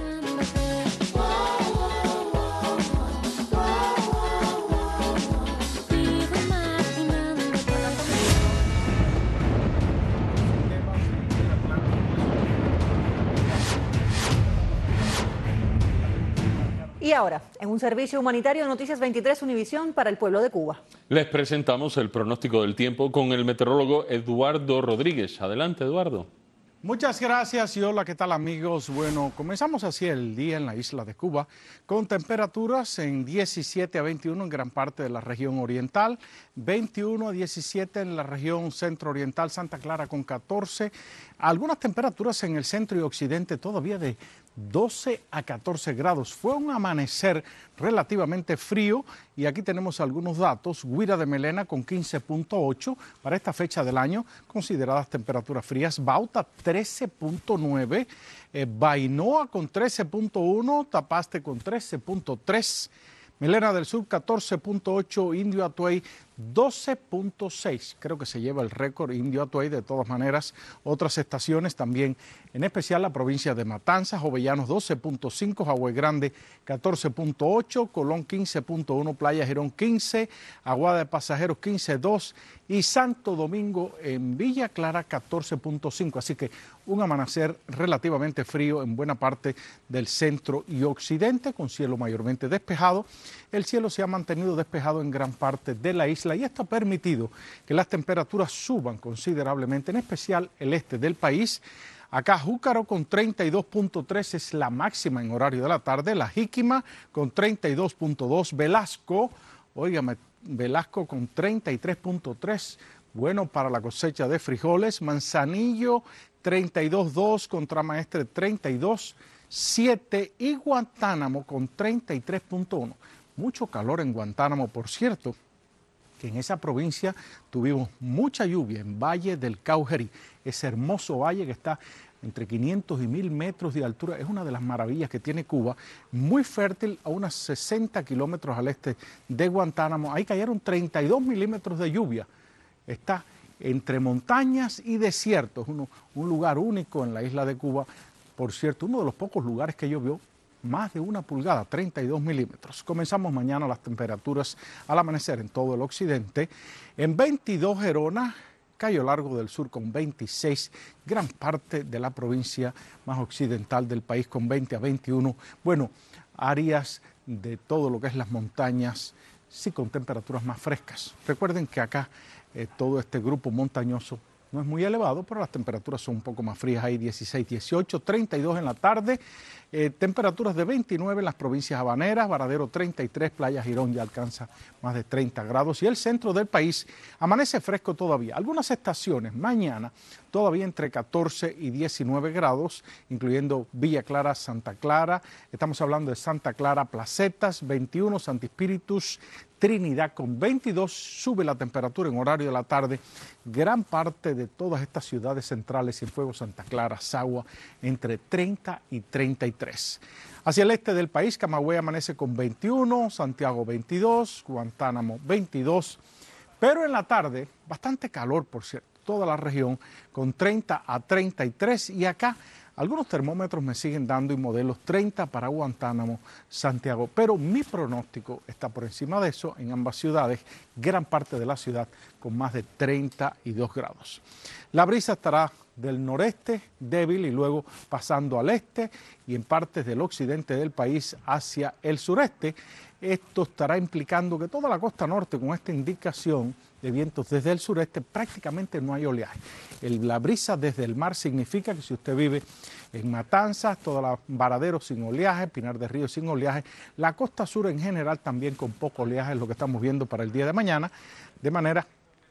Y ahora, en un servicio humanitario de Noticias veintitrés Univisión para el pueblo de Cuba. Les presentamos el pronóstico del tiempo con el meteorólogo Eduardo Rodríguez. Adelante, Eduardo. Muchas gracias y hola, ¿qué tal amigos? Bueno, comenzamos así el día en la isla de Cuba con temperaturas en diecisiete a veintiuno en gran parte de la región oriental, veintiuno a diecisiete en la región centro-oriental, Santa Clara con catorce, algunas temperaturas en el centro y occidente todavía de doce a catorce grados. Fue un amanecer relativamente frío y aquí tenemos algunos datos. Guira de Melena con quince punto ocho para esta fecha del año, consideradas temperaturas frías. Bauta trece punto nueve, eh, Bainoa con trece punto uno, Tapaste con trece punto tres, Melena del Sur catorce punto ocho, Indio Atuey doce punto seis. Creo que se lleva el récord Indio Atuey. De todas maneras, otras estaciones también, en especial la provincia de Matanzas, Jovellanos doce punto cinco, Jagüey Grande catorce punto ocho, Colón quince punto uno, Playa Girón quince, Aguada de Pasajeros quince punto dos y Santo Domingo en Villa Clara catorce punto cinco. Así que un amanecer relativamente frío en buena parte del centro y occidente, con cielo mayormente despejado. El cielo se ha mantenido despejado en gran parte de la isla y esto ha permitido que las temperaturas suban considerablemente, en especial el este del país. Acá Júcaro con treinta y dos punto tres es la máxima en horario de la tarde, La Jíquima con treinta y dos punto dos, Velasco, óigame, Velasco con treinta y tres punto tres, bueno para la cosecha de frijoles, Manzanillo treinta y dos punto dos, Contramaestre treinta y dos punto siete y Guantánamo con treinta y tres punto uno. Mucho calor en Guantánamo, por cierto, que en esa provincia tuvimos mucha lluvia en Valle del Caujerí, ese hermoso valle que está entre quinientos y mil metros de altura. Es una de las maravillas que tiene Cuba, muy fértil a unos sesenta kilómetros al este de Guantánamo. Ahí cayeron treinta y dos milímetros de lluvia. Está entre montañas y desiertos, uno, un lugar único en la isla de Cuba. Por cierto, uno de los pocos lugares que llovió más de una pulgada, treinta y dos milímetros. Comenzamos mañana las temperaturas al amanecer en todo el occidente. En veintidós Gerona, Cayo Largo del Sur con veintiséis, gran parte de la provincia más occidental del país con veinte a veintiuno. Bueno, áreas de todo lo que es las montañas, sí con temperaturas más frescas. Recuerden que acá eh, todo este grupo montañoso no es muy elevado, pero las temperaturas son un poco más frías, hay dieciséis, dieciocho, treinta y dos en la tarde, eh, temperaturas de veintinueve en las provincias habaneras, Varadero treinta y tres, Playa Girón ya alcanza más de treinta grados y el centro del país amanece fresco todavía. Algunas estaciones mañana todavía entre catorce y diecinueve grados, incluyendo Villa Clara, Santa Clara, estamos hablando de Santa Clara, Placetas, veintiuno, Santi Espíritus, Trinidad con veintidós, sube la temperatura en horario de la tarde, gran parte de todas estas ciudades centrales, Cienfuegos, Santa Clara, Sagua, entre treinta y treinta y tres. Hacia el este del país, Camagüey amanece con veintiuno, Santiago veintidós, Guantánamo veintidós, pero en la tarde, bastante calor por cierto, toda la región con treinta a treinta y tres y acá algunos termómetros me siguen dando y modelos treinta para Guantánamo, Santiago, pero mi pronóstico está por encima de eso en ambas ciudades, gran parte de la ciudad con más de treinta y dos grados. La brisa estará del noreste débil y luego pasando al este y en partes del occidente del país hacia el sureste. Esto estará implicando que toda la costa norte, con esta indicación de vientos desde el sureste, prácticamente no hay oleaje. El, la brisa desde el mar significa que si usted vive en Matanzas, toda la Varadero sin oleaje, Pinar del Río sin oleaje, la costa sur en general también con poco oleaje es lo que estamos viendo para el día de mañana, de manera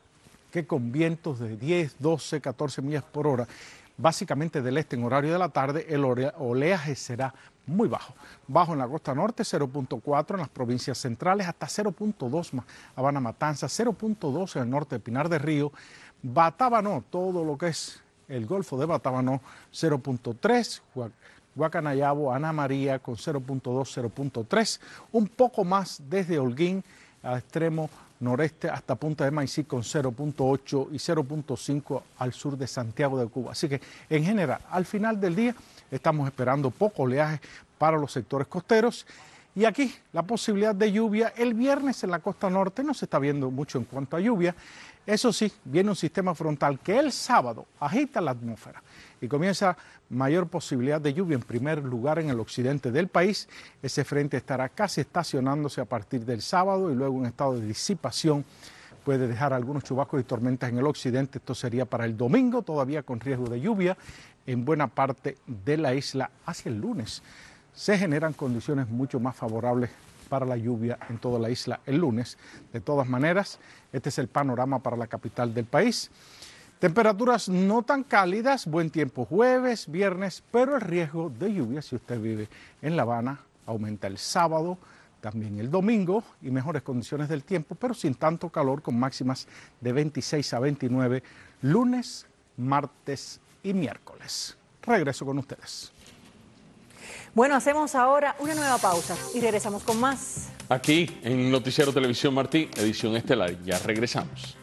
que con vientos de diez, doce, catorce millas por hora, básicamente del este en horario de la tarde, el oleaje será muy bajo. Bajo en la costa norte, cero punto cuatro en las provincias centrales, hasta cero punto dos Habana Matanzas, cero punto dos en el norte de Pinar del Río, Batabanó, todo lo que es el Golfo de Batabanó, cero punto tres, Guacanayabo, Ana María con cero punto dos, cero punto tres, un poco más desde Holguín a extremo noreste hasta Punta de Maicí con cero punto ocho y cero punto cinco al sur de Santiago de Cuba. Así que en general, al final del día, estamos esperando poco oleaje para los sectores costeros. Y aquí la posibilidad de lluvia el viernes en la costa norte no se está viendo mucho en cuanto a lluvia. Eso sí, viene un sistema frontal que el sábado agita la atmósfera y comienza mayor posibilidad de lluvia en primer lugar en el occidente del país. Ese frente estará casi estacionándose a partir del sábado y luego en estado de disipación puede dejar algunos chubascos y tormentas en el occidente. Esto sería para el domingo, todavía con riesgo de lluvia en buena parte de la isla hacia el lunes. Se generan condiciones mucho más favorables para la lluvia en toda la isla el lunes. De todas maneras, este es el panorama para la capital del país. Temperaturas no tan cálidas, buen tiempo jueves, viernes, pero el riesgo de lluvia, si usted vive en La Habana, aumenta el sábado, también el domingo y mejores condiciones del tiempo, pero sin tanto calor, con máximas de veintiséis a veintinueve, lunes, martes y miércoles. Regreso con ustedes. Bueno, hacemos ahora una nueva pausa y regresamos con más. Aquí en Noticiero Televisión Martí, edición estelar. Ya regresamos.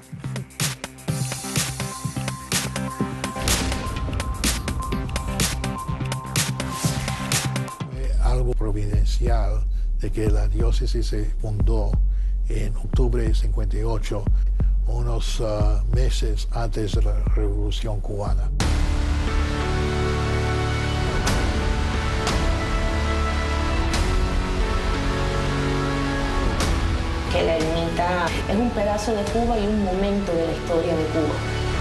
Fue algo providencial de que la diócesis se fundó en octubre de cincuenta y ocho, unos uh, meses antes de la Revolución Cubana. Que la ermita es un pedazo de Cuba y un momento de la historia de Cuba.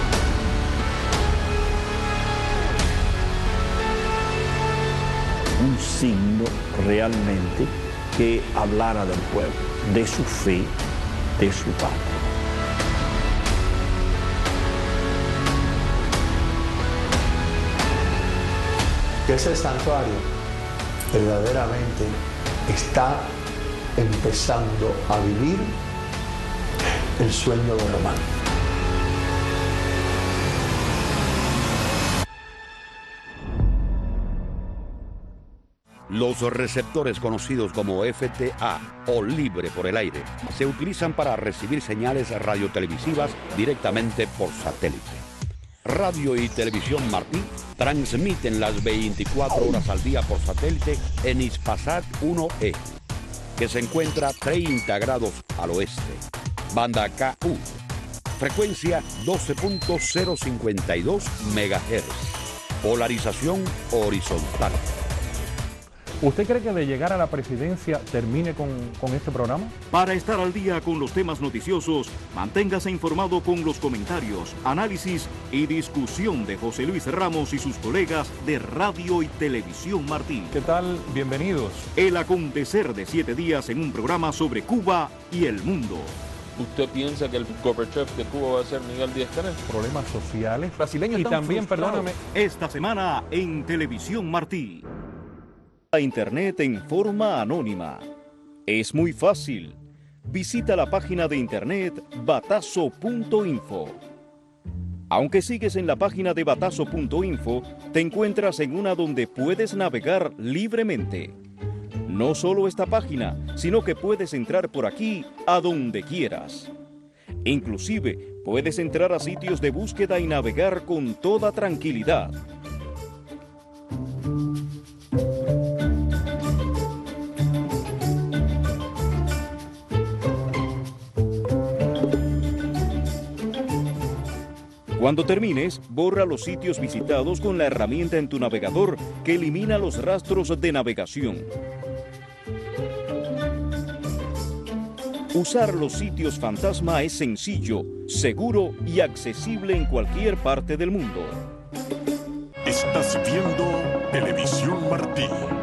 Un signo realmente que hablara del pueblo, de su fe, de su patria. Que ese santuario verdaderamente está empezando a vivir el sueño de Román. Los receptores conocidos como F T A o libre por el aire se utilizan para recibir señales radiotelevisivas directamente por satélite. Radio y Televisión Martí transmiten las veinticuatro horas al día por satélite en Hispasat uno E, que se encuentra treinta grados al oeste. Banda K U, frecuencia doce punto cero cincuenta y dos megahertz, polarización horizontal. ¿Usted cree que de llegar a la presidencia termine con, con este programa? Para estar al día con los temas noticiosos, manténgase informado con los comentarios, análisis y discusión de José Luis Ramos y sus colegas de Radio y Televisión Martí. ¿Qué tal? Bienvenidos. El acontecer de siete días en un programa sobre Cuba y el mundo. ¿Usted piensa que el Gorbachev de Cuba va a ser Miguel Díaz-Canel? Problemas sociales, brasileños y también, perdóname, esta semana en Televisión Martí. A Internet en forma anónima. Es muy fácil. Visita la página de Internet batazo punto info. Aunque sigues en la página de batazo punto info, te encuentras en una donde puedes navegar libremente. No solo esta página, sino que puedes entrar por aquí a donde quieras. Inclusive, puedes entrar a sitios de búsqueda y navegar con toda tranquilidad. Cuando termines, borra los sitios visitados con la herramienta en tu navegador que elimina los rastros de navegación. Usar los sitios fantasma es sencillo, seguro y accesible en cualquier parte del mundo. Estás viendo Televisión Martí.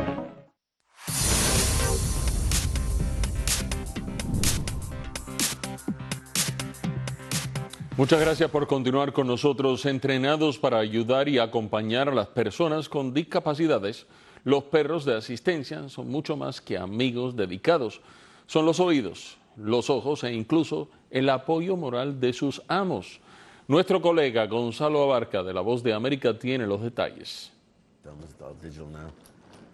Muchas gracias por continuar con nosotros. Entrenados para ayudar y acompañar a las personas con discapacidades, los perros de asistencia son mucho más que amigos dedicados. Son los oídos, los ojos e incluso el apoyo moral de sus amos. Nuestro colega Gonzalo Abarca de La Voz de América tiene los detalles.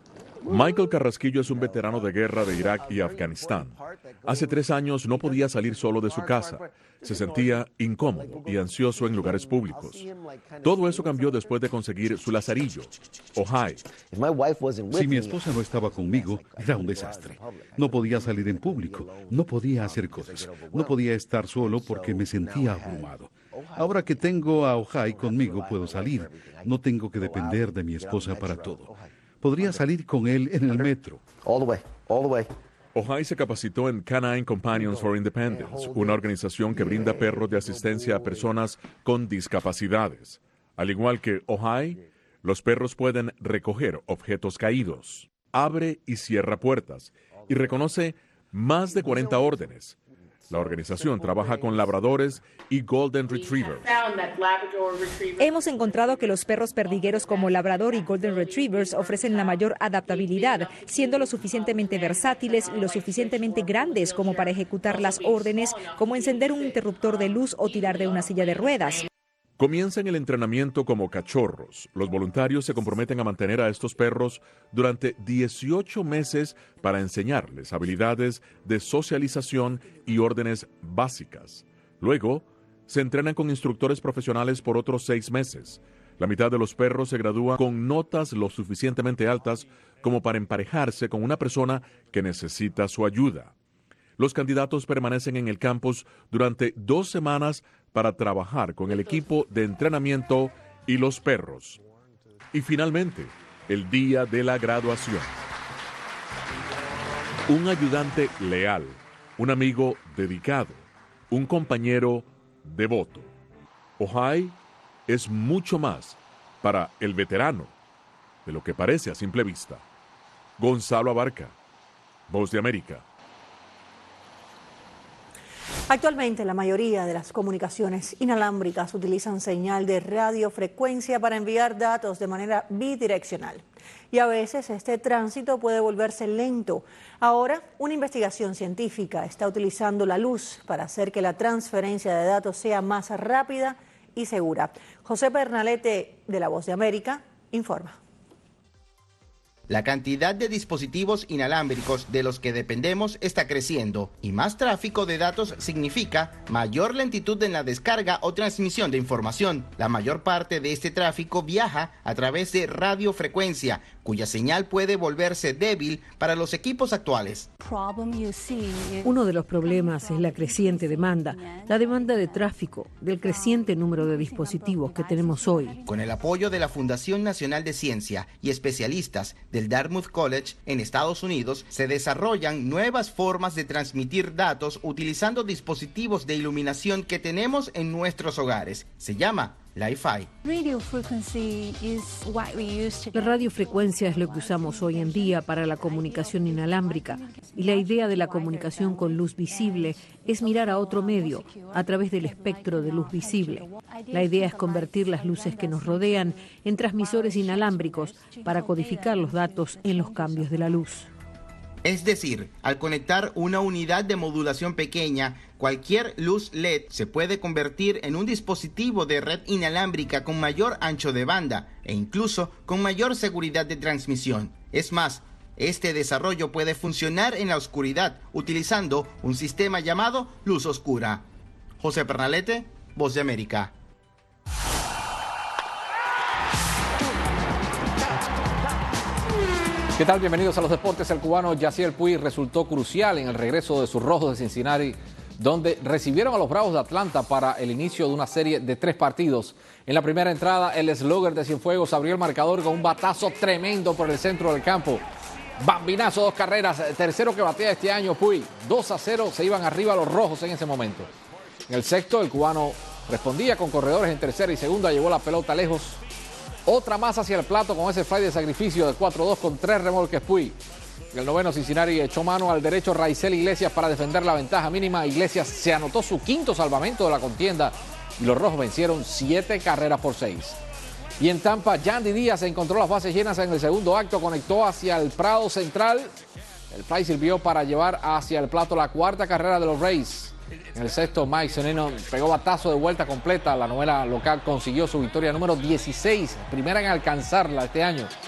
Michael Carrasquillo es un veterano de guerra de Irak y Afganistán. Hace tres años no podía salir solo de su casa. Se sentía incómodo y ansioso en lugares públicos. Todo eso cambió después de conseguir su lazarillo, Ojai. Si mi esposa no estaba conmigo, era un desastre. No podía salir en público, no podía hacer cosas, no podía estar solo porque me sentía abrumado. Ahora que tengo a Ojai conmigo, puedo salir. No tengo que depender de mi esposa para todo. Podría salir con él en el metro. Ojai se capacitó en Canine Companions for Independence, una organización que brinda perros de asistencia a personas con discapacidades. Al igual que Ojai, los perros pueden recoger objetos caídos, abre y cierra puertas y reconoce más de cuarenta órdenes. La organización trabaja con labradores y golden retrievers. Hemos encontrado que los perros perdigueros como labrador y golden retrievers ofrecen la mayor adaptabilidad, siendo lo suficientemente versátiles y lo suficientemente grandes como para ejecutar las órdenes, como encender un interruptor de luz o tirar de una silla de ruedas. Comienzan el entrenamiento como cachorros. Los voluntarios se comprometen a mantener a estos perros durante dieciocho meses para enseñarles habilidades de socialización y órdenes básicas. Luego, se entrenan con instructores profesionales por otros seis meses. La mitad de los perros se gradúan con notas lo suficientemente altas como para emparejarse con una persona que necesita su ayuda. Los candidatos permanecen en el campus durante dos semanas para trabajar con el equipo de entrenamiento y los perros. Y finalmente, el día de la graduación. Un ayudante leal, un amigo dedicado, un compañero devoto. Ojai es mucho más para el veterano de lo que parece a simple vista. Gonzalo Abarca, Voz de América. Actualmente la mayoría de las comunicaciones inalámbricas utilizan señal de radiofrecuencia para enviar datos de manera bidireccional. Y a veces este tránsito puede volverse lento. Ahora, una investigación científica está utilizando la luz para hacer que la transferencia de datos sea más rápida y segura. José Pernalete, de La Voz de América, informa. La cantidad de dispositivos inalámbricos de los que dependemos está creciendo y más tráfico de datos significa mayor lentitud en la descarga o transmisión de información. La mayor parte de este tráfico viaja a través de radiofrecuencia, cuya señal puede volverse débil para los equipos actuales. Uno de los problemas es la creciente demanda, la demanda de tráfico, del creciente número de dispositivos que tenemos hoy. Con el apoyo de la Fundación Nacional de Ciencia y especialistas del Dartmouth College en Estados Unidos, se desarrollan nuevas formas de transmitir datos utilizando dispositivos de iluminación que tenemos en nuestros hogares. Se llama Li-Fi. La radiofrecuencia es lo que usamos hoy en día para la comunicación inalámbrica y la idea de la comunicación con luz visible es mirar a otro medio a través del espectro de luz visible. La idea es convertir las luces que nos rodean en transmisores inalámbricos para codificar los datos en los cambios de la luz. Es decir, al conectar una unidad de modulación pequeña, cualquier luz L E D se puede convertir en un dispositivo de red inalámbrica con mayor ancho de banda e incluso con mayor seguridad de transmisión. Es más, este desarrollo puede funcionar en la oscuridad utilizando un sistema llamado luz oscura. José Pernalete, Voz de América. ¿Qué tal? Bienvenidos a los deportes. El cubano Yasiel Puig resultó crucial en el regreso de sus Rojos de Cincinnati, donde recibieron a los Bravos de Atlanta para el inicio de una serie de tres partidos. En la primera entrada, el Slugger de Cienfuegos abrió el marcador con un batazo tremendo por el centro del campo. Bambinazo, dos carreras, tercero que batea este año Puig. dos a cero se iban arriba los Rojos en ese momento. En el sexto, el cubano respondía con corredores en tercera y segunda, llevó la pelota lejos. Otra más hacia el plato con ese fly de sacrificio de cuatro dos con tres remolques Puig. En el noveno, Cincinnati echó mano al derecho Raizel Iglesias para defender la ventaja mínima. Iglesias se anotó su quinto salvamento de la contienda y los Rojos vencieron siete carreras por seis. Y en Tampa, Yandy Díaz encontró las bases llenas en el segundo acto, conectó hacia el Prado Central. El fly sirvió para llevar hacia el plato la cuarta carrera de los Rays. En el sexto, Mike Zunino pegó batazo de vuelta completa. La novela local consiguió su victoria número dieciséis, primera en alcanzarla este año.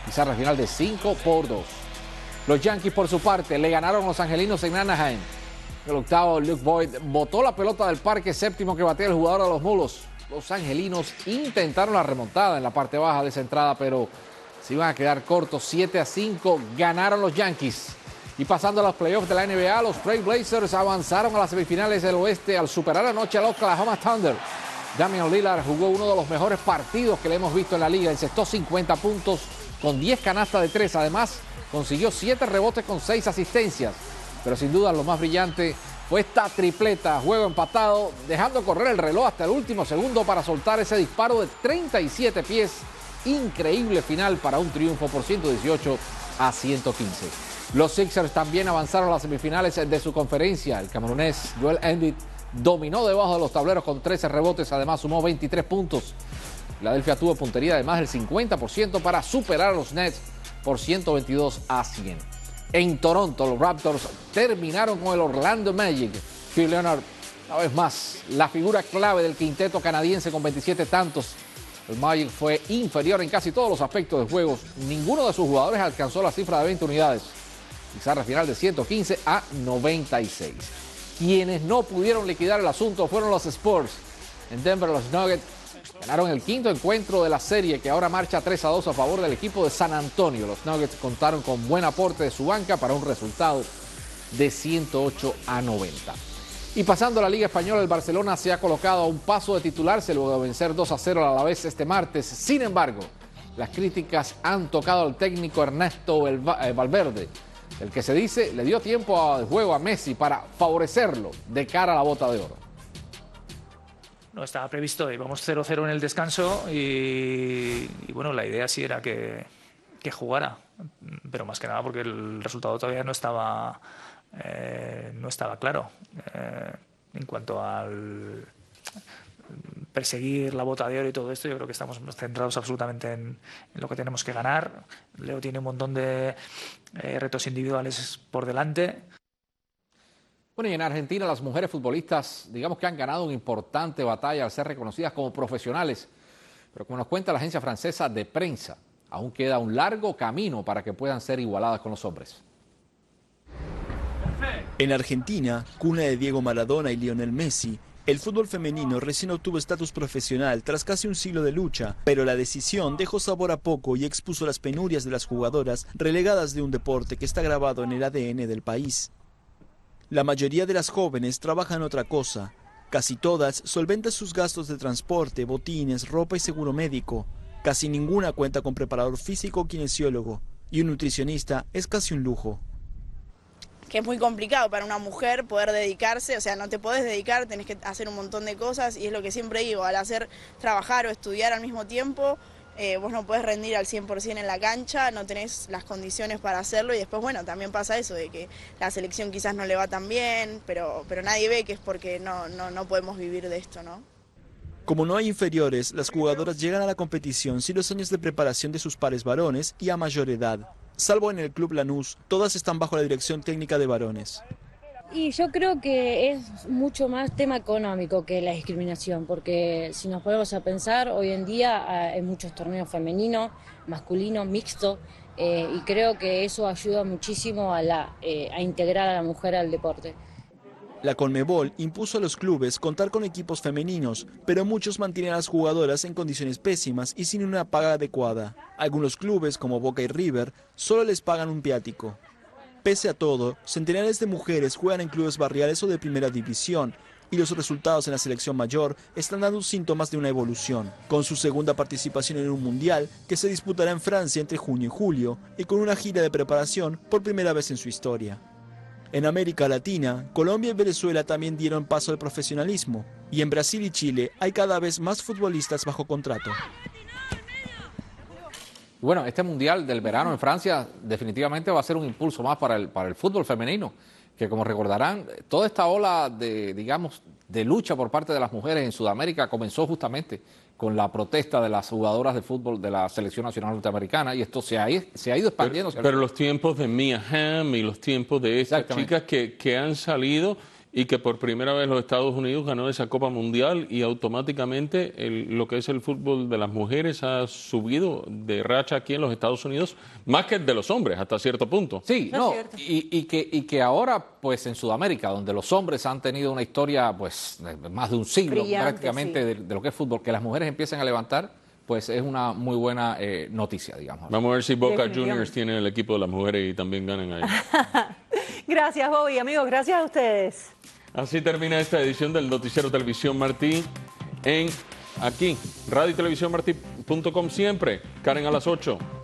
pizarra final de cinco por dos. Los Yankees, por su parte, le ganaron a los angelinos en Anaheim. El octavo, Luke Boyd, botó la pelota del parque séptimo que batea el jugador de los Mulos. Los angelinos intentaron la remontada en la parte baja de esa entrada, pero se iban a quedar cortos. siete a cinco ganaron los Yankees. Y pasando a los playoffs de la N B A, los Trail Blazers avanzaron a las semifinales del oeste al superar anoche al Oklahoma Thunder. Damian Lillard jugó uno de los mejores partidos que le hemos visto en la liga. Encestó cincuenta puntos con diez canastas de tres. Además, consiguió siete rebotes con seis asistencias. Pero sin duda lo más brillante fue esta tripleta, juego empatado, dejando correr el reloj hasta el último segundo para soltar ese disparo de treinta y siete pies. Increíble final para un triunfo por ciento dieciocho a ciento quince. Los Sixers también avanzaron a las semifinales de su conferencia. El camerunés Joel Embiid dominó debajo de los tableros con trece rebotes, además sumó veintitrés puntos. Filadelfia tuvo puntería de más del cincuenta por ciento para superar a los Nets por ciento veintidós a cien. En Toronto, los Raptors terminaron con el Orlando Magic. Phil Leonard, una vez más, la figura clave del quinteto canadiense con veintisiete tantos. El Magic fue inferior en casi todos los aspectos de juegos. Ninguno de sus jugadores alcanzó la cifra de veinte unidades. Pizarra final de ciento quince a noventa y seis. Quienes no pudieron liquidar el asunto fueron los Spurs. En Denver, los Nuggets ganaron el quinto encuentro de la serie, que ahora marcha tres a dos a favor del equipo de San Antonio. Los Nuggets contaron con buen aporte de su banca para un resultado de ciento ocho a noventa. Y pasando a la Liga Española, el Barcelona se ha colocado a un paso de titularse luego de vencer dos a cero al Alavés este martes. Sin embargo, las críticas han tocado al técnico Ernesto Valverde, el que se dice le dio tiempo de juego a Messi para favorecerlo de cara a la Bota de Oro. No estaba previsto, íbamos cero cero en el descanso y, y bueno, la idea sí era que, que jugara, pero más que nada porque el resultado todavía no estaba, eh, no estaba claro. Eh, en cuanto al perseguir la Bota de Oro y todo esto, yo creo que estamos centrados absolutamente en, en lo que tenemos que ganar. Leo tiene un montón de eh, retos individuales por delante. Bueno, y en Argentina las mujeres futbolistas, digamos que han ganado una importante batalla al ser reconocidas como profesionales. Pero como nos cuenta la agencia francesa de prensa, aún queda un largo camino para que puedan ser igualadas con los hombres. En Argentina, cuna de Diego Maradona y Lionel Messi, el fútbol femenino recién obtuvo estatus profesional tras casi un siglo de lucha, pero la decisión dejó sabor a poco y expuso las penurias de las jugadoras relegadas de un deporte que está grabado en el A D N del país. La mayoría de las jóvenes trabajan otra cosa. Casi todas solventan sus gastos de transporte, botines, ropa y seguro médico. Casi ninguna cuenta con preparador físico o kinesiólogo. Y un nutricionista es casi un lujo. Que es muy complicado para una mujer poder dedicarse, o sea, no te podés dedicar, tenés que hacer un montón de cosas y es lo que siempre digo, al hacer trabajar o estudiar al mismo tiempo, eh, vos no podés rendir al cien por ciento en la cancha, no tenés las condiciones para hacerlo y después, bueno, también pasa eso, de que la selección quizás no le va tan bien, pero, pero nadie ve que es porque no, no, no podemos vivir de esto, ¿no? Como no hay inferiores, las jugadoras llegan a la competición sin los años de preparación de sus pares varones y a mayor edad. Salvo en el Club Lanús, todas están bajo la dirección técnica de varones. Y yo creo que es mucho más tema económico que la discriminación, porque si nos ponemos a pensar, hoy en día hay muchos torneos femeninos, masculinos, mixtos, eh, y creo que eso ayuda muchísimo a, la, eh, a integrar a la mujer al deporte. La Conmebol impuso a los clubes contar con equipos femeninos, pero muchos mantienen a las jugadoras en condiciones pésimas y sin una paga adecuada. Algunos clubes, como Boca y River, solo les pagan un viático. Pese a todo, centenares de mujeres juegan en clubes barriales o de primera división, y los resultados en la selección mayor están dando síntomas de una evolución, con su segunda participación en un mundial que se disputará en Francia entre junio y julio, y con una gira de preparación por primera vez en su historia. En América Latina, Colombia y Venezuela también dieron paso al profesionalismo, y en Brasil y Chile hay cada vez más futbolistas bajo contrato. Bueno, este Mundial del verano en Francia definitivamente va a ser un impulso más para el, para el fútbol femenino, que como recordarán, toda esta ola de, digamos, de lucha por parte de las mujeres en Sudamérica comenzó justamente con la protesta de las jugadoras de fútbol de la Selección Nacional Norteamericana, y esto se ha, se ha ido expandiendo. Pero, pero los tiempos de Mia Hamm y los tiempos de estas chicas que, que han salido y que por primera vez los Estados Unidos ganó esa Copa Mundial y automáticamente el, lo que es el fútbol de las mujeres ha subido de racha aquí en los Estados Unidos, más que el de los hombres hasta cierto punto. Sí, no, y, y, que, y que ahora pues en Sudamérica, donde los hombres han tenido una historia pues de más de un siglo Brillante, prácticamente sí. de, de lo que es fútbol, que las mujeres empiecen a levantar, pues es una muy buena eh, noticia, digamos. Vamos a ver si Boca Juniors tiene el equipo de las mujeres y también ganan ahí. Gracias, Bobby. Amigos, gracias a ustedes. Así termina esta edición del Noticiero Televisión Martí en aquí, radio y televisión martí punto com siempre. Karen a las ocho.